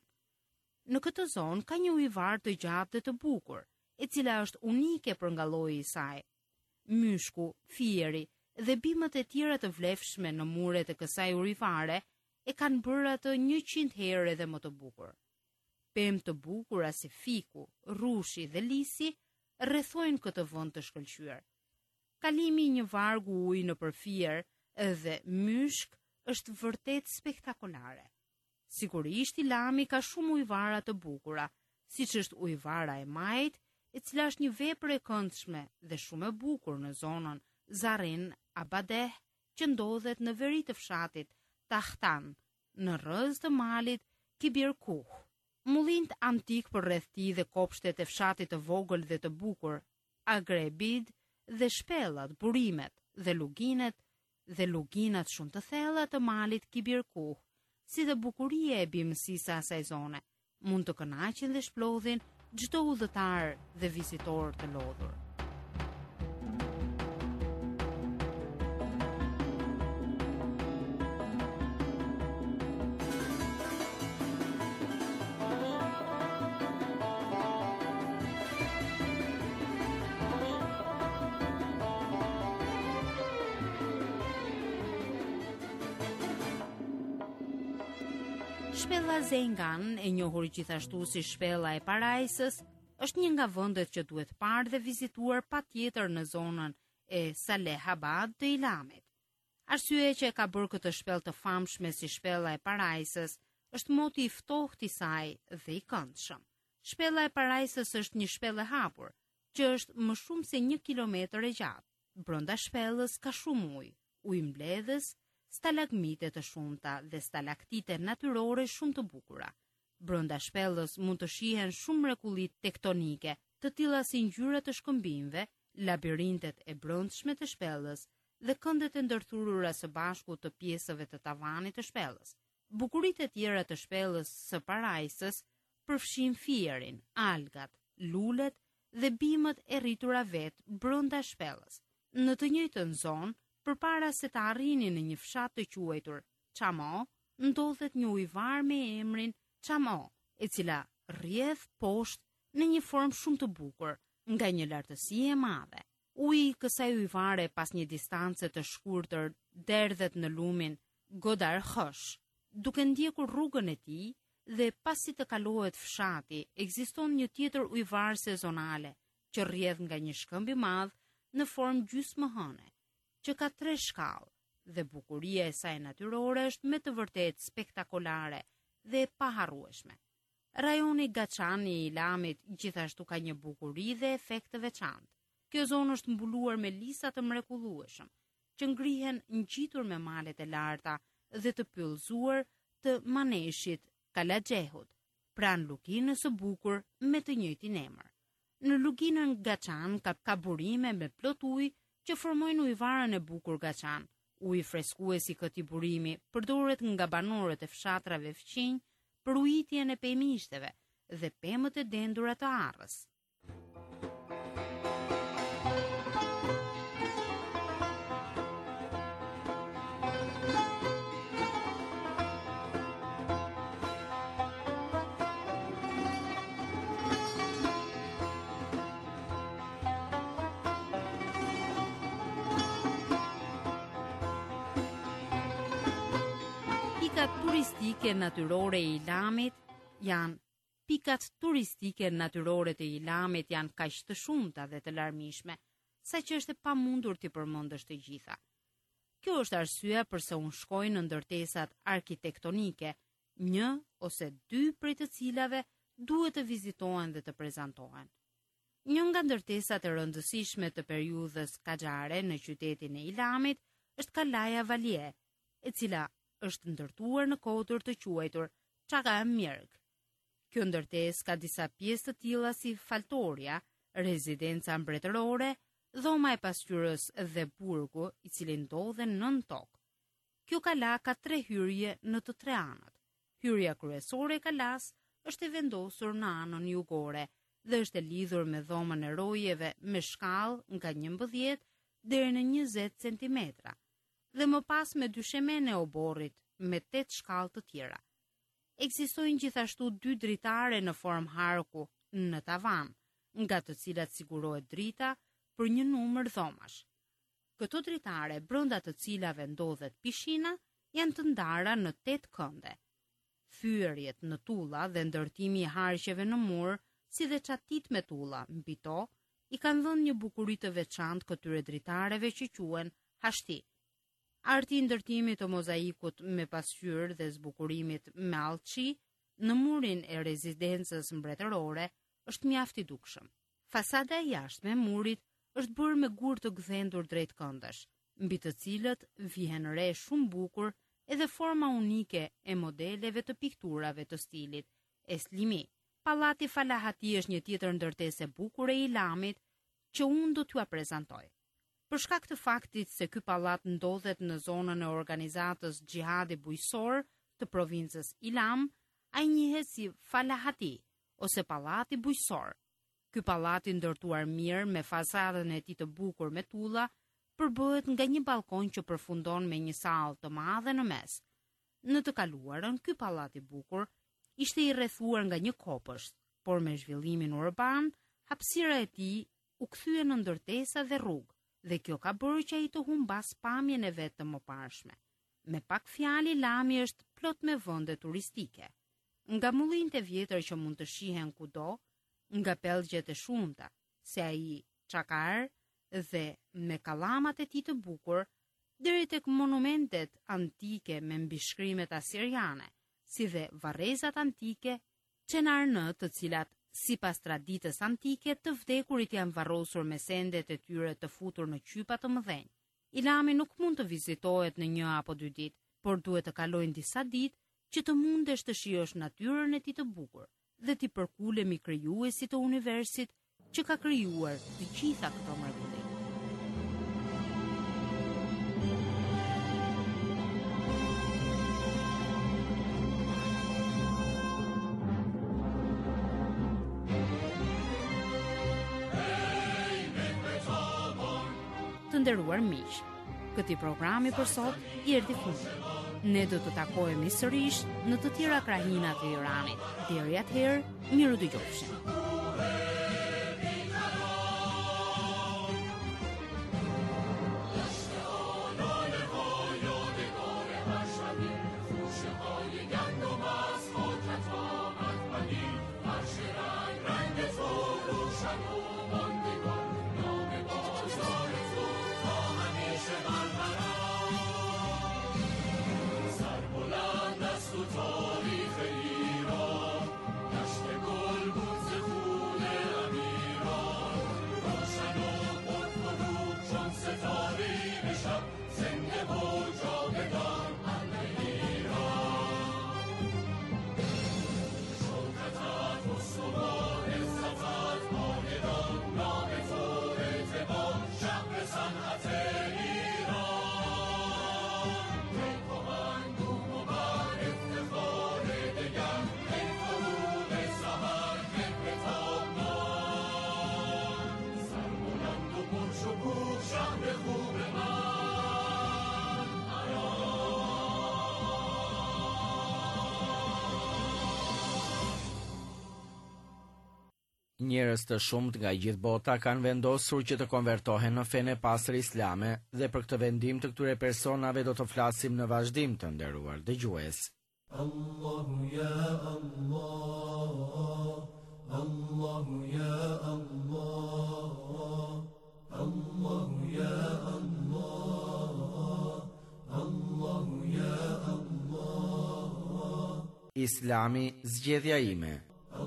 Në këtë zonë ka një ujëvar të gjatë dhe të bukur, e cila është unike për nga lloji i saj. Myshku, fieri dhe bimët e tjera të vlefshme në muret e kësaj ujëvare e kanë bërë atë njëqind herë edhe më të bukur. Pemë të bukura si fiku, rushi dhe lisi rrethojnë këtë vend të shkëlqyer. Kalimi i një vargu ujë në përfier dhe myshk është vërtet spektakolare. Sigurisht Ilami ka shumë ujëvara të bukura, siç është ujëvara e Majt, e cila është një vepër e këndshme dhe shumë e bukur në zonën Zarin Abadeh, që ndodhet në veri të fshatit Tahtan, në rrëz të malit Kibir Kuh. Mullint antik për rreth tij dhe kopshtet e fshatit të vogël dhe të bukur, Agrebid dhe shpellat, burimet dhe luginet dhe luginat shumë të thella të malit Kibir Kuh, si dhe bukuria e bimësisë së asaj zone, mund të kënaqin dhe shplodhin çdo udhëtar dhe vizitor të lodhur. Shpella Zengan, e njohur gjithashtu si shpella e parajsës, është një nga vendet që duhet parë dhe vizituar patjetër në zonën e Salehabad të Ilamit. Arsyeja që e ka bërë këtë shpellë të famshme si shpella e parajsës është moti i ftohtë i saj dhe i këndshëm. Shpella e parajsës është një shpellë e hapur, që është më shumë se një kilometër e gjatë. Brenda shpellës ka shumë ujë, ujë mbledhës, stalagmite të shumta dhe stalaktite natyrore shumë të bukura. Brenda shpellës mund të shihen shumë mrekulli tektonike, të tilla si ngjyrat të shkëmbimeve, labirintet e brendshme të shpellës dhe këndet e ndërthurura së bashku të pjesëve të tavanit të shpellës. Bukuritë e tjera të shpellës së parajsës përfshin fierin, algat, lulet dhe bimët e rritura vet brenda shpellës. Në të njëjtën zonë, përpara se të arrini në një fshat të quajtur Chamo, ndodhet një ujëvar me emrin Chamo, e cila rrjedh poshtë në një formë shumë të bukur, nga një lartësi e madhe. Uji i kësaj ujëvare pas një distance të shkurtër derdhet në lumin Godar Khosh. Duke ndjekur rrugën e tij dhe pasi të kalohet fshati, ekziston një tjetër ujëvar sezonale që rrjedh nga një shkëmb i madh në formë gjysmëhëne, që ka tre shkallë dhe bukuria e saj natyrore është me të vërtetë spektakolare dhe e paharrueshme. Rajoni Gaçan i Ilamit gjithashtu ka një bukuri dhe efekt të veçantë. Kjo zonë është mbuluar me lisa të mrekullueshëm, që ngrihen ngjitur me malet e larta dhe të pyllëzuar të Maneshit Kalaxhehut, pranë luginës së bukur me të njëjtin emër. Në luginën Gaçan ka, ka burime me plot ujë që formojnë ujëvarën e bukur Gaçan. Uji freskues i këtij burimi përdoret nga banorët e fshatrave fqinj për ujitjen e pemishteve dhe pemët e dendura të arrës. turistike natyrore e Ilamit janë pikat turistike natyrore të Ilamit janë kaq të shumta dhe të larmishme, saqë është e pamundur t'i përmendësh të gjitha. Kjo është arsyeja pse unë shkoj në ndërtesat arkitektonike, një ose dy prej të cilave duhet të vizitohen dhe të prezantohen. Një nga ndërtesat e rëndësishme të periudhës kaxhare në qytetin e Ilamit është Kalaja Valje, e cila është ndërtuar në kodër të quajtur Çaka e Mjerg. Kjo ndërtesë ka disa pjesë të tilla si faltoria, rezidenca mbretërore, dhoma e pasqyrës dhe burgu, i cili ndodhen nën tokë. Kjo kala ka tre hyrje në të tre anët. Hyrja kryesore e kalas është e vendosur në anën jugore dhe është e lidhur me dhomën e rojeve me shkallë nga njëmbëdhjetë deri në njëzet centimetra dhe më pas me dyshemene e oborrit me tetë shkallë të tjera. Ekzistojnë gjithashtu dy dritare në formë harku në tavan, nga të cilat sigurohet drita për një numër dhomash. Këto dritare, brenda të cilave ndodhet pishina, janë të ndara në tetë kënde. Thyerjet në tulla dhe ndërtimi i harqeve në mur, si dhe çatit me tulla mbi to, i kanë dhënë një bukuri të veçantë këtyre dritareve që quhen hashti. Arti i ndërtimit të mozaikut me pasqyrë dhe zbukurimit me allçi në murin e rezidencës mbretërore është mjaft i dukshëm. Fasada e jashtme e murit është bërë me gur të gdhendur drejt këndësh, mbi të cilët vihen re shumë bukur edhe forma unike e modeleve të pikturave të stilit Eslimi. Pallati Falahati është një tjetër ndërtesë e bukur e Ilamit që unë do t'ju prezantoj. Për shkak të faktit se ky pallat ndodhet në zonën e organizatës Xhihadi Bujqësor të provincës Ilam, ai njihet si Falahati ose Pallati Bujqësor. Ky pallat i ndërtuar mirë me fasadën e tij të bukur me tulla, përbëhet nga një balkon që përfundon me një sallë të madhe në mes. Në të kaluarën, ky pallat i bukur ishte i rrethuar nga një kopësht, por me zhvillimin urban, hapësira e tij u kthye në ndërtesa dhe rrugë, dhe kjo ka bërë që ai të humbas pamjen e vet të mëparshme. Me pak fjalë, Ilami është plot me vende turistike. Nga mullinët e vjetër që mund të shihen kudo, nga pellgjet e shumta, se ai çakar dhe me kallamat e tij të bukur, deri tek monumentet antike me mbishkrimet asiriane, si dhe varrezat antike Çenarnë, të cilat sipas traditës antike të vdekurit janë varrosur me sendet e tyre të futur në qypa të mëdhenj. Ilami nuk mund të vizitohet në një apo dy ditë, por duhet të kalojnë disa ditë që të mundesh të shijosh natyrën e tij të bukur dhe t'i përkulemi krijuesit të universit që ka krijuar të gjitha këto mrekulli. Të nderuar miq, këtij programi për sot i erdhi fundi. Ne do të takohemi sërish në të tjera krahina të Iranit. Deri atëherë, miru dëgjofshim. Njerëz të shumt nga gjithë bota kanë vendosur që të konvertohen në fenë e pastër islame dhe për këtë vendim të këtyre personave do të flasim në vazhdim, të nderuar dëgjues. Islami, zgjedhja ime.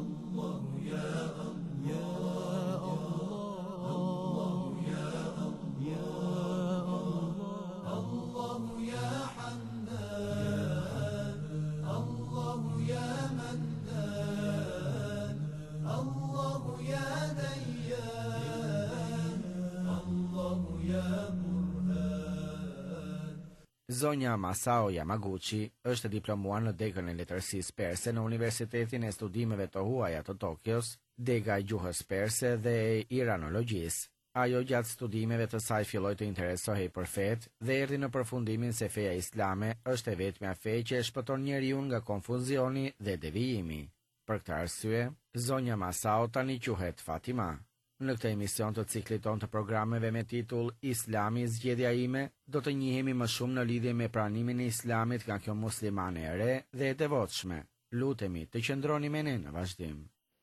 Zonja Masao Yamaguchi është diplomuar në degën e letërsisë perse në Universitetin e Studimeve të Huaja të Tokios, dega e gjuhës perse dhe e iranologjisë. Ajo gjatë studimeve të saj filloi të interesohej për fetë dhe erdhi në përfundimin se feja islame është e vetmja fe që e shpëton njeriu nga konfuzioni dhe devijimi. Për këtë arsye, zonja Masao tani quhet Fatima. Në këtë emision të ciklit ton të programeve me titull Islami, zgjedhja ime, do të njihemi më shumë në lidhje me pranimin e Islamit nga kjo muslimane e re dhe e devotshme. Lutemi të qëndroni me ne në vazhdim.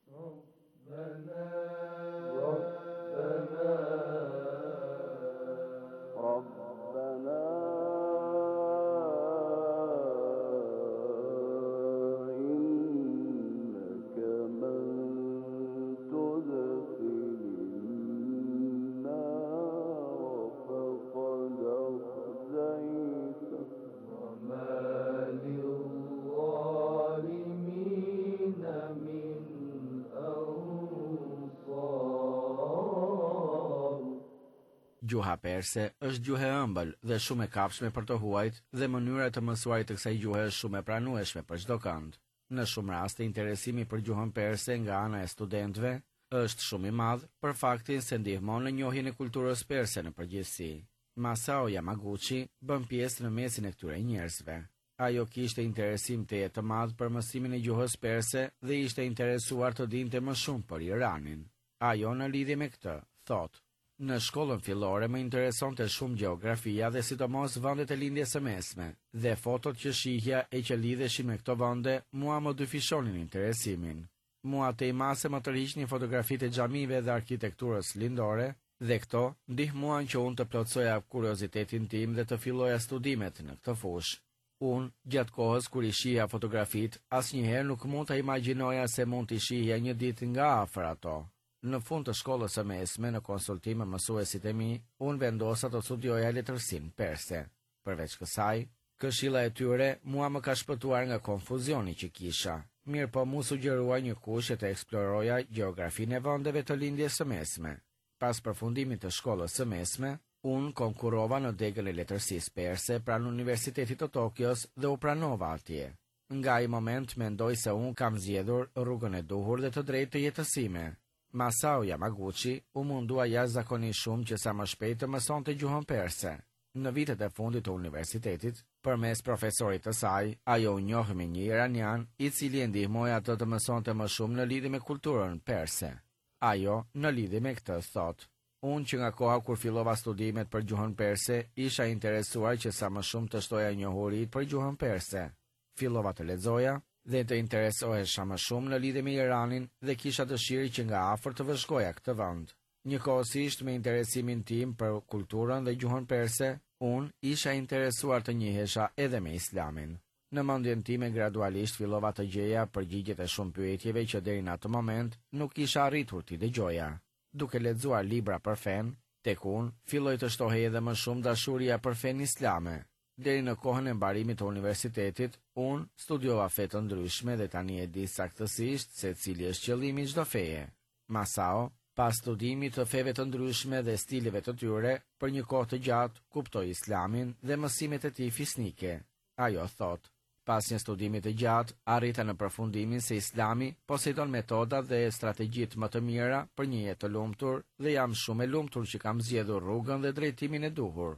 Gjuha perse është gjuhë e ëmbël dhe shumë e kapshme për të huajt dhe mënyra të mësuarit të kësaj gjuhe është shumë e pranueshme për çdo kënd. Në shumë raste interesimi për gjuhën perse nga ana e studentëve është shumë i madh për faktin se ndihmon në njohjen e kulturës perse në përgjithësi. Masao Yamaguchi bën pjesë në mesin e këtyre njerëzve. Ajo kishte interesim të jetë të madh për mësimin e gjuhës perse dhe ishte interesuar të dinte më shumë për Iranin. Ajo në lidhje me këtë thotë: Në shkollën fillore më interesonte shumë gjeografia dhe sidomos vendet e lindjes së mesme, dhe fotot që shihja e që lidheshin me këto vende mua më dyfishonin interesimin. Mua të imase më tërhiqnin fotografitë e xhamive dhe arkitekturës lindore, dhe këto ndihmuan që unë të plotësoja kuriozitetin tim dhe të filloja studimet në këtë fushë. Unë, gjatë kohës kur i shihja fotografitë, asnjëherë nuk mund të imagjinoja se mund të shihja një ditë nga afër ato. Në fund të shkollës së mesme, në konsultim me mësuesit e mi, unë vendosa të studioja letërsinë perse. Përveç kësaj, këshilla e tyre mua më ka shpëtuar nga konfuzioni që kisha. Mirë po mu sugjerua një kushte të eksploroja gjeografinë e vendeve të lindjes së mesme. Pas përfundimit të shkollës së mesme, unë konkurova në degën e letërsisë perse pranë Universitetit të Tokios dhe u pranova atje. Nga ai moment mendoj se unë kam zgjedhur rrugën e duhur dhe të drejtë të jetësime. Masao Yamaguchi u mundua jashtëzakonisht shumë që sa më shpejt të mësonte gjuhën perse. Në vitet e fundit të universitetit, përmes profesorit të saj, ajo u njohë me një iranian i cili e ndihmoi atë të mësonte më shumë në lidhje me kulturën perse. Ajo, në lidhje me këtë, thotë: Unë që nga koha kur fillova studimet për gjuhën perse, isha interesuar që sa më shumë të shtoja njohuritë për gjuhën perse. Fillova të lexoja dhe të interesohesha më shumë në lidhje me Iranin dhe kisha dëshirë që nga afër të vëzhgoja këtë vend. Njëkohësisht me interesimin tim për kulturën dhe gjuhën perse, unë isha interesuar të njihesha edhe me Islamin. Në mendjen time gradualisht fillova të gjeja përgjigjet e shumë pyetjeve që deri në atë moment nuk kisha arritur t'i dëgjoja. Duke lexuar libra për fen, tek unë filloi të shtohej edhe më shumë dashuria për fen islame. Deri në kohën e mbarimit të universitetit, unë studiova fe të ndryshme dhe tani e di saktësisht se cili është qëllimi i çdo feje. Masao, pas studimit të feve të ndryshme dhe stileve të tyre, për një kohë të gjatë kuptoi Islamin dhe mësimet e tij fisnike. Ajo thotë: Pas një studimi të gjatë, arrita në përfundimin se Islami posedon metoda dhe strategjitë më të mira për një jetë të lumtur dhe jam shumë e lumtur që kam zgjedhur rrugën dhe drejtimin e duhur.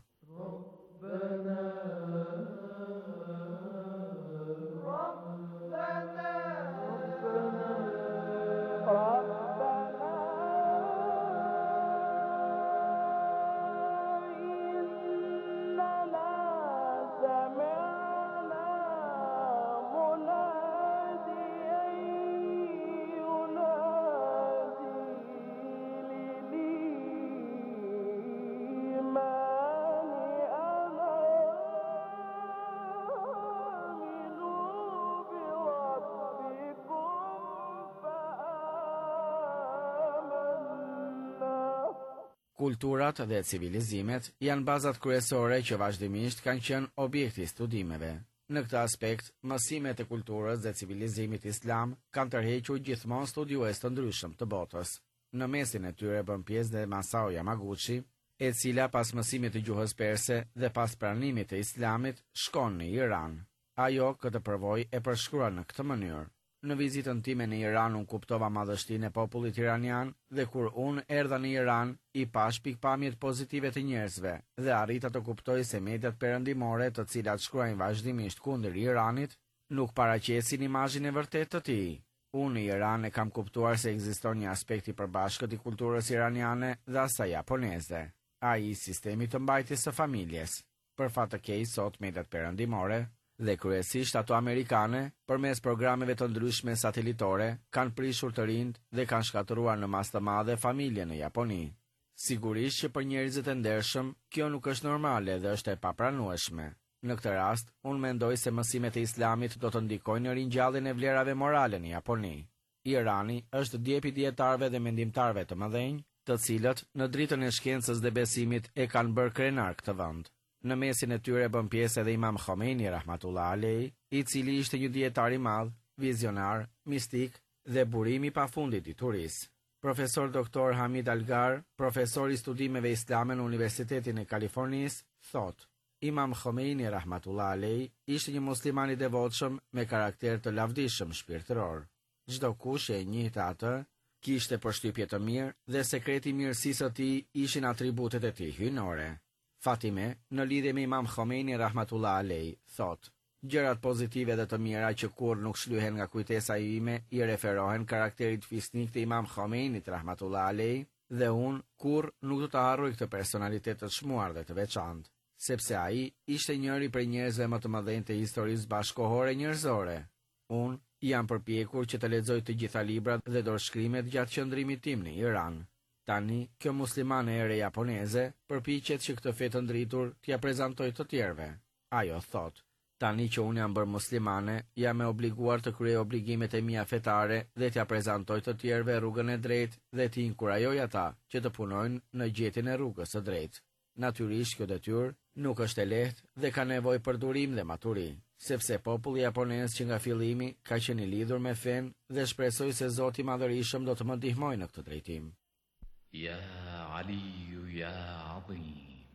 إننا سمعنا Kulturat dhe civilizimet janë bazat kryesore që vazhdimisht kanë qenë objekti i studimeve. Në këtë aspekt, mësimet e kulturës dhe civilizimit islam kanë tërhequr gjithmonë studiues të ndryshëm të botës. Në mesin e tyre bën pjesë dhe Masao Yamaguchi, e cila pas mësimit të gjuhës perse dhe pas pranimit të islamit shkon në Iran. Ajo këtë përvojë e përshkruan në këtë mënyrë. Në vizitën time në Iran unë kuptova madhështinë e popullit iranian dhe kur unë erdha në Iran i pash pikpamjet pozitive të njerëzve dhe arrita të kuptoj se mediat perëndimore të cilat shkruajnë vazhdimisht kundër Iranit nuk paraqesin imazhin e vërtetë të tij. Unë në Iran e kam kuptuar se ekziston një aspekt i përbashkët i kulturës iraniane dhe asaj japoneze, ai i sistemit të mbajtjes së familjes. Për fat të keq sot mediat perëndimore dhe kryesisht ato amerikane, përmes programeve të ndryshme satelitore, kanë prishur të rinjt dhe kanë shkatëruar në mas të madhe familje në Japoni. Sigurisht që për njerëzit e ndershëm, kjo nuk është normale dhe është e papranueshme. Në këtë rast, unë mendoj se mësimet e islamit do të ndikojnë në ringjalljen e vlerave morale në Japoni. Irani është djep i dietarëve dhe mendimtarëve të mëdhenj, të cilët në dritën e shkencës dhe besimit e kanë bërë krenar këtë vend. Në mesin e tyre bën pjesë edhe Imam Khomeini rahmatullah alej, i cili ishte një dietar i madh, vizionar, mistik dhe burim i pafundit i turisë. Profesor doktor Hamid Algar, profesor i studimeve islame në Universitetin e Kalifornisë, thot: Imam Khomeini rahmatullah alej ishte një musliman i devotshëm me karakter të lavdishëm shpirtëror. Çdo kush e njihte atë kishte përshtypje të mirë dhe sekreti i mirësisë së tij ishin atributet e tij hyjnore. Fatime, në lidhje me Imam Khomeini rahmatullah alej, thot: gjërat pozitive dhe të mira që kur nuk shlyhen nga kujtesa ime i referohen karakterit fisnik të Imam Khomeinit rahmatullah alej dhe unë kur nuk do të harroj këtë personalitet të çmuar dhe të veçantë, sepse ai ishte njëri prej njerëzve më të mëdhenj të historisë bashkëkohore njerëzore. Unë jam përpjekur që të lexoj të gjitha librat dhe dorëshkrimet gjatë qëndrimit tim në Iran. Tani, kjo muslimane e re japoneze përpiqet që këtë fe të ndritur t'ja prezantoj të tjerëve. Ajo thot: tani që unë jam bërë muslimane, jam e obliguar të kryej obligimet e mia fetare dhe t'ja prezantoj të tjerëve rrugën e drejtë dhe t'i inkurajoj ata që të punojnë në gjetjen e rrugës së drejtë. Natyrisht kjo detyrë nuk është e lehtë dhe ka nevojë për durim dhe maturi, sepse populli japonez që nga fillimi ka qenë i lidhur me fen dhe shpresoj se Zoti i Madhërisëm do të më ndihmojë në këtë drejtim. يا علي يا عظيم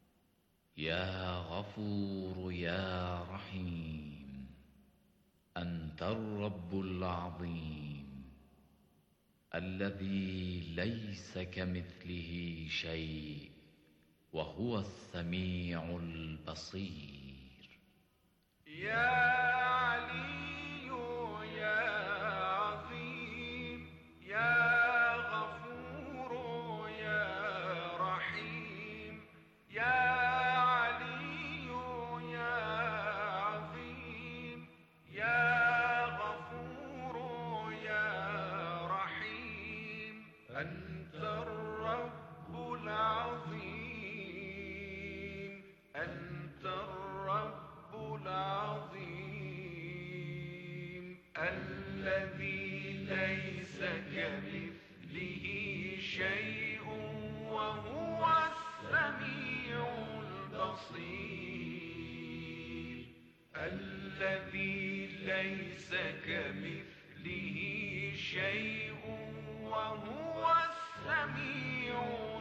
يا غفور يا رحيم أنت الرب العظيم الذي ليس كمثله شيء وهو السميع البصير يا علي يا عظيم يا الذي ليس كمثله شيء وهو السميع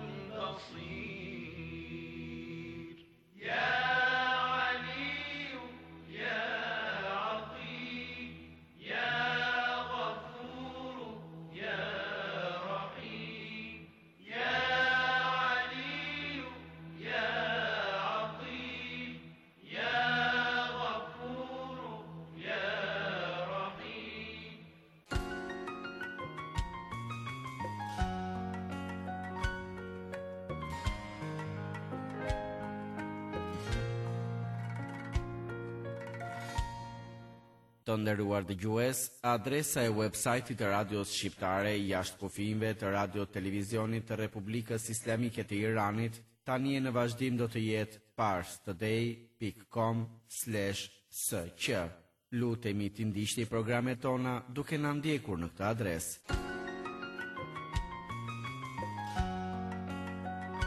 البصير يا علي يا عظيم يا غفور يا رحيم يا علي يا عظيم يا Të nderuar dëgjues, adresa e websajtit të radios shqiptare jashtë kufijve të radio televizionit të Republikës Islamike të Iranit tani e në vazhdim do të jetë parstoday dot com slash s q. Lutemi të ndiqni programet tona duke na ndjekur në këtë adresë.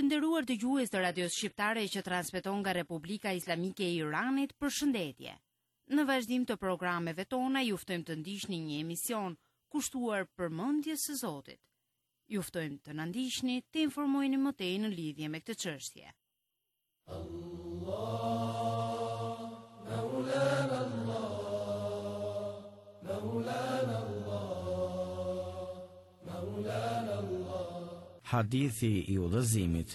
Të nderuar dëgjues të radios shqiptare që transmeton nga Republika Islamike e Iranit, përshëndetje. Në vazhdim të programeve tona ju ftojmë të ndiqni një emision kushtuar përmendjes së Zotit. Ju ftojmë të na ndiqni, të informoheni më tej në lidhje me këtë çështje. Hadithi i udhëzimit.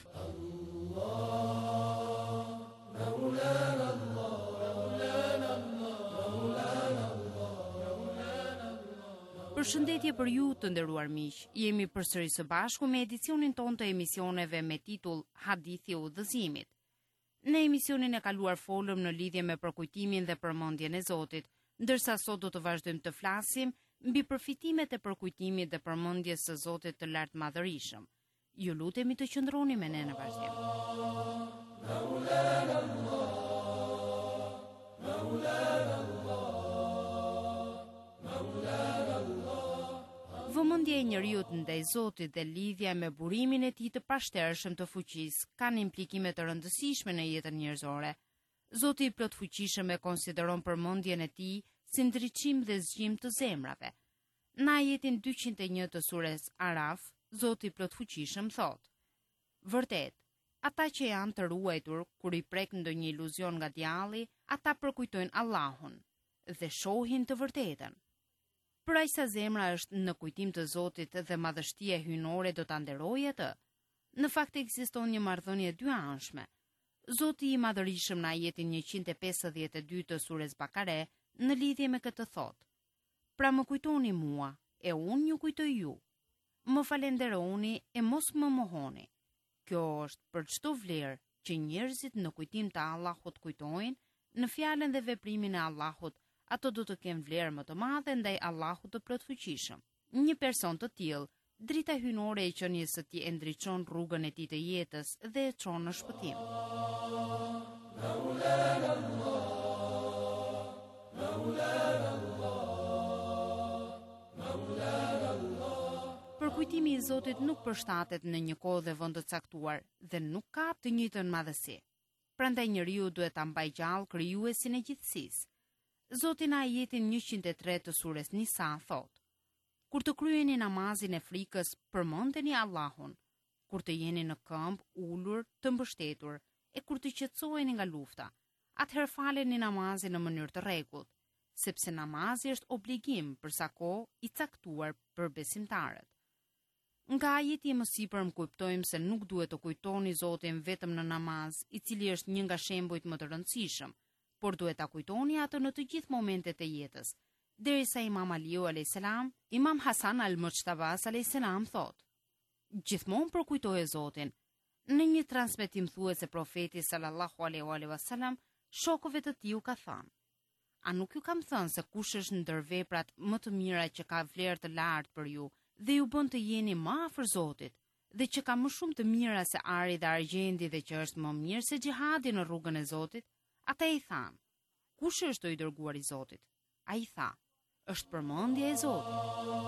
Përshëndetje për ju të nderuar miq. Jemi përsëri së bashku me edicionin ton të emisioneve me titull Hadithi i udhëzimit. Në emisionin e kaluar folëm në lidhje me përkujtimin dhe përmendjen e Zotit, ndërsa sot do të vazhdojmë të flasim mbi përfitimet e përkujtimit dhe përmendjes së Zotit të lartë madhërisëm. Ju lutemi të qëndroni me ne në vazhdim. Vëmendja e njeriut ndaj Zotit dhe lidhja me burimin e tij të pashtershëm të fuqisë kanë implikime të rëndësishme në jetën njerëzore. Zoti i plot fuqishëm e konsideron përmendjen e tij si ndriçim dhe zgjim të zemrave. Në ajetin dyqind e një të sures Araf, Zoti i plot fuqishëm thot: Vërtet, ata që janë të ruajtur kur i prek ndonjë iluzion nga djalli, ata përkujtojnë Allahun dhe shohin të vërtetën. Për aq sa zemra është në kujtim të Zotit dhe madhështia hyjnore do ta nderojë atë. Në fakt ekziston një marrëdhënie dyanshme. Zoti i madhërisëm në ajetin njëqind e pesëdhjetë e dy të sures Bakare në lidhje me këtë thot: Pra më kujtoni mua, e unë ju kujtoj ju. Më falenderoni e mos më mohoni. Kjo është për çdo vlerë që njerëzit në kujtim të Allahut kujtojnë, në fjalën dhe veprimin e Allahut, ato do të kenë vlerë më të madhe ndaj Allahut të plotfuqishëm. Një person të tillë, drita hyjnore e qenies së tij e ndriçon rrugën e tij të jetës dhe e çon në shpëtim. Përkujtimi i Zotit nuk përshtatet në një kohë dhe vend të caktuar dhe nuk ka të njëjtën madhësi. Prandaj njeriu duhet ta mbajë gjallë krijuesin e gjithësisë. Zoti në ajetin njëqind e tre të sures Nisa thot: Kur të kryeni namazin e frikës, përmendeni Allahun. Kur të jeni në këmbë, ulur, të mbështetur, e kur të qetësoheni nga lufta, atëherë faleni namazin në mënyrë të rregullt, sepse namazi është obligim për sa kohë i caktuar për besimtarët. Nga ajeti më sipër më kuptojmë se nuk duhet të kujtoni Zotin vetëm në namaz, i cili është një nga shembujt më të rëndësishëm, por duhet ta kujtoni atë në të gjithë momentet e jetës. Derisa Imam Aliu alayhis salam, Imam Hasan al-Mujtabas alayhis salam thot: Gjithmonë përkujtoje Zotin. Në një transmetim thuhet se profeti sallallahu alaihi wasallam shokëve të tij u ka thënë: A nuk ju kam thënë se kush është ndër veprat më të mira që ka vlerë të lartë për ju dhe ju bën të jeni më afër Zotit, dhe që ka më shumë të mira se ari dhe argjendi dhe që është më mirë se xhihadi në rrugën e Zotit? Ata i thanë: Kush është i dërguar i Zotit? Ai tha: Është përmendja e Zotit.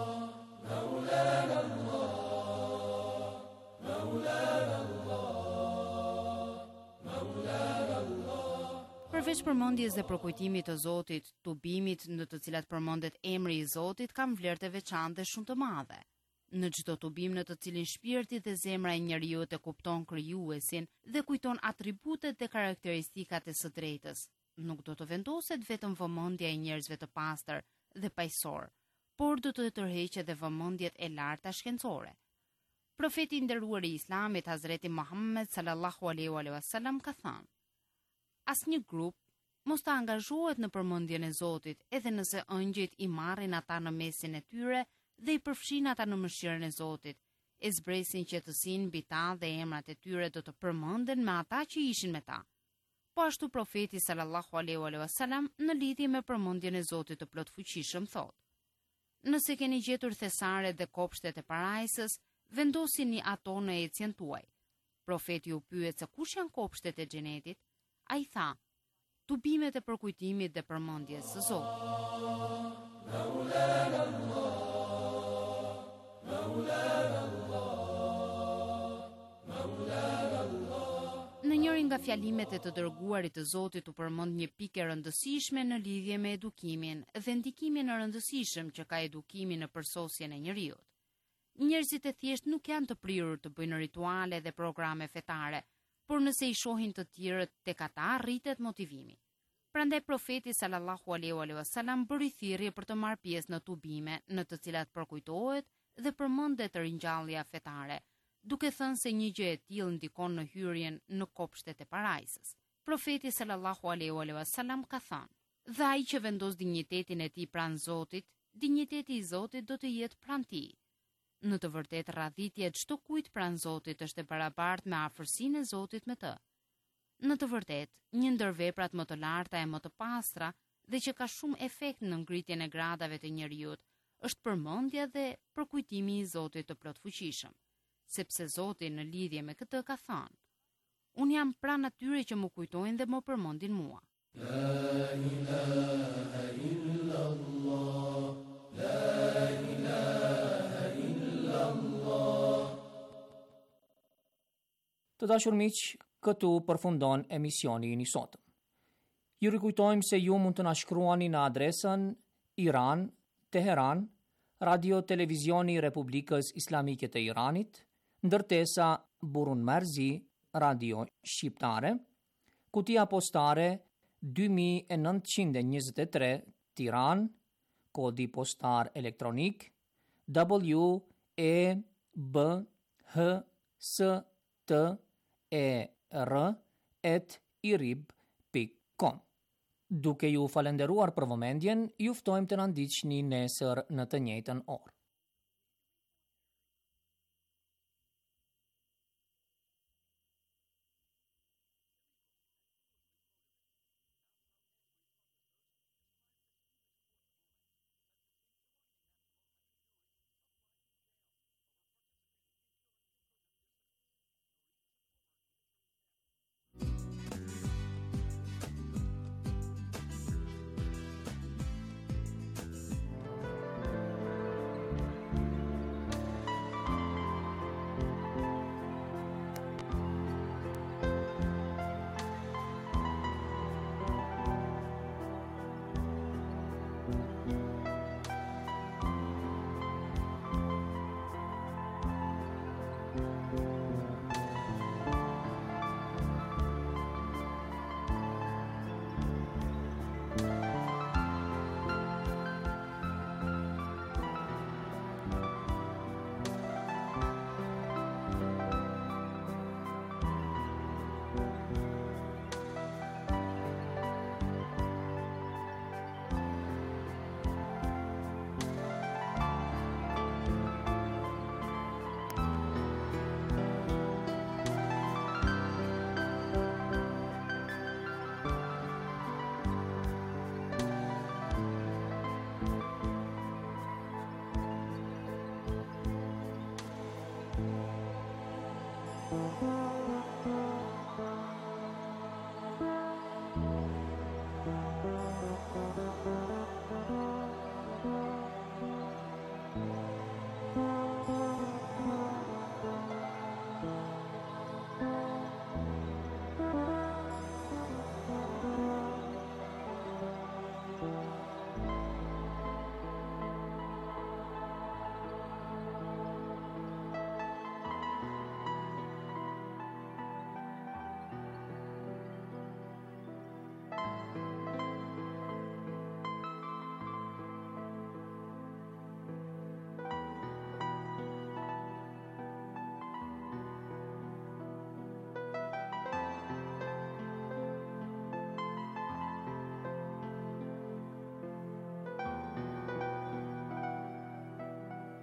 Përveç përmendjes dhe përkujtimit të Zotit, tubimit në të cilat përmendet emri i Zotit kanë vlerë të veçantë dhe shumë të madhe. Në çdo tubim në të cilin shpirti dhe zemra e njeriu të kupton krijuesin dhe kujton atributet dhe karakteristikat e së drejtës, nuk do të vendoset vetëm vëmendja e njerëzve të pastër dhe paqësor, por do të tërheqet edhe vëmendjet e larta shkencore. Profeti i nderuar i Islamit Hazreti Muhammed sallallahu alaihi wasallam ka thënë: Asnjë grup mos të angazhohet në përmendjen e Zotit, edhe nëse ëngjëjt i marrin ata në mesin e tyre dhe i përfshin ata në mëshirën e Zotit, e zbresin qetësinë mbi ta dhe emrat e tyre do të përmenden me ata që ishin me ta. Po ashtu profeti sallallahu alaihi wasallam në lidhje me përmendjen e Zotit të plotfuqishëm thot: Nëse keni gjetur thesaret dhe kopshtet e parajsës, vendosini ato në ecjen tuaj. Profeti u pyet se kush janë kopshtet e xhenetit? Ai tha: tubimet e përkujtimit dhe përmendjes së Zotit. Maulana Allah, Maulana nga fjalimet e të dërguarit të Zotit u përmend një pikë e rëndësishme në lidhje me edukimin dhe ndikimin e rëndësishëm që ka edukimi në përsosjen e njeriut. Njerëzit e thjesht nuk janë të prirur të bëjnë rituale dhe programe fetare, por nëse i shohin të tjerët, tek ata rritet motivimi. Prandaj profeti sallallahu alaihi wasallam bëri thirrje për të marrë pjesë në tubime, në të cilat përkujtohet dhe përmendet ringjallja fetare, duke thënë se një gjë e tillë ndikon në hyrjen në kopshtet e parajsës. Profeti sallallahu alaihi wasallam ka thënë: "Dhe ai që vendos dinjitetin e tij pranë Zotit, dinjiteti i Zotit do të jetë pranë tij." Në të vërtetë, radhitja e çdo kujt pranë Zotit është e barabartë me afërsinë e Zotit me të. Në të vërtetë, një ndër veprat më të larta e më të pastra dhe që ka shumë efekt në ngritjen e gradave të njerëzit është përmendja dhe përkujtimi i Zotit të plotfuqishëm, sepse Zoti në lidhje me këtë ka thënë: "Unë jam pranë atyre që më kujtojnë dhe më përmendin mua." La ilaha illallah, la ilaha illallah. Të dashur miq, këtu përfundon emisioni i sotëm. Ju rikujtojmë se ju mund të na shkruani në adresën Iran, Teheran, Radio Televizioni i Republikës Islamike të Iranit, ndërtesa Burun Marzi, Radio Shqiptare, kutia postare dy mijë e nëntëqind e njëzet e tre, Tiranë, kodi postar elektronik W E B H S T E R at irib pikë com. Duke ju falenderuar për vëmendjen, ju ftojmë të na ndiqni nesër në të njëjtën orë. Thank you.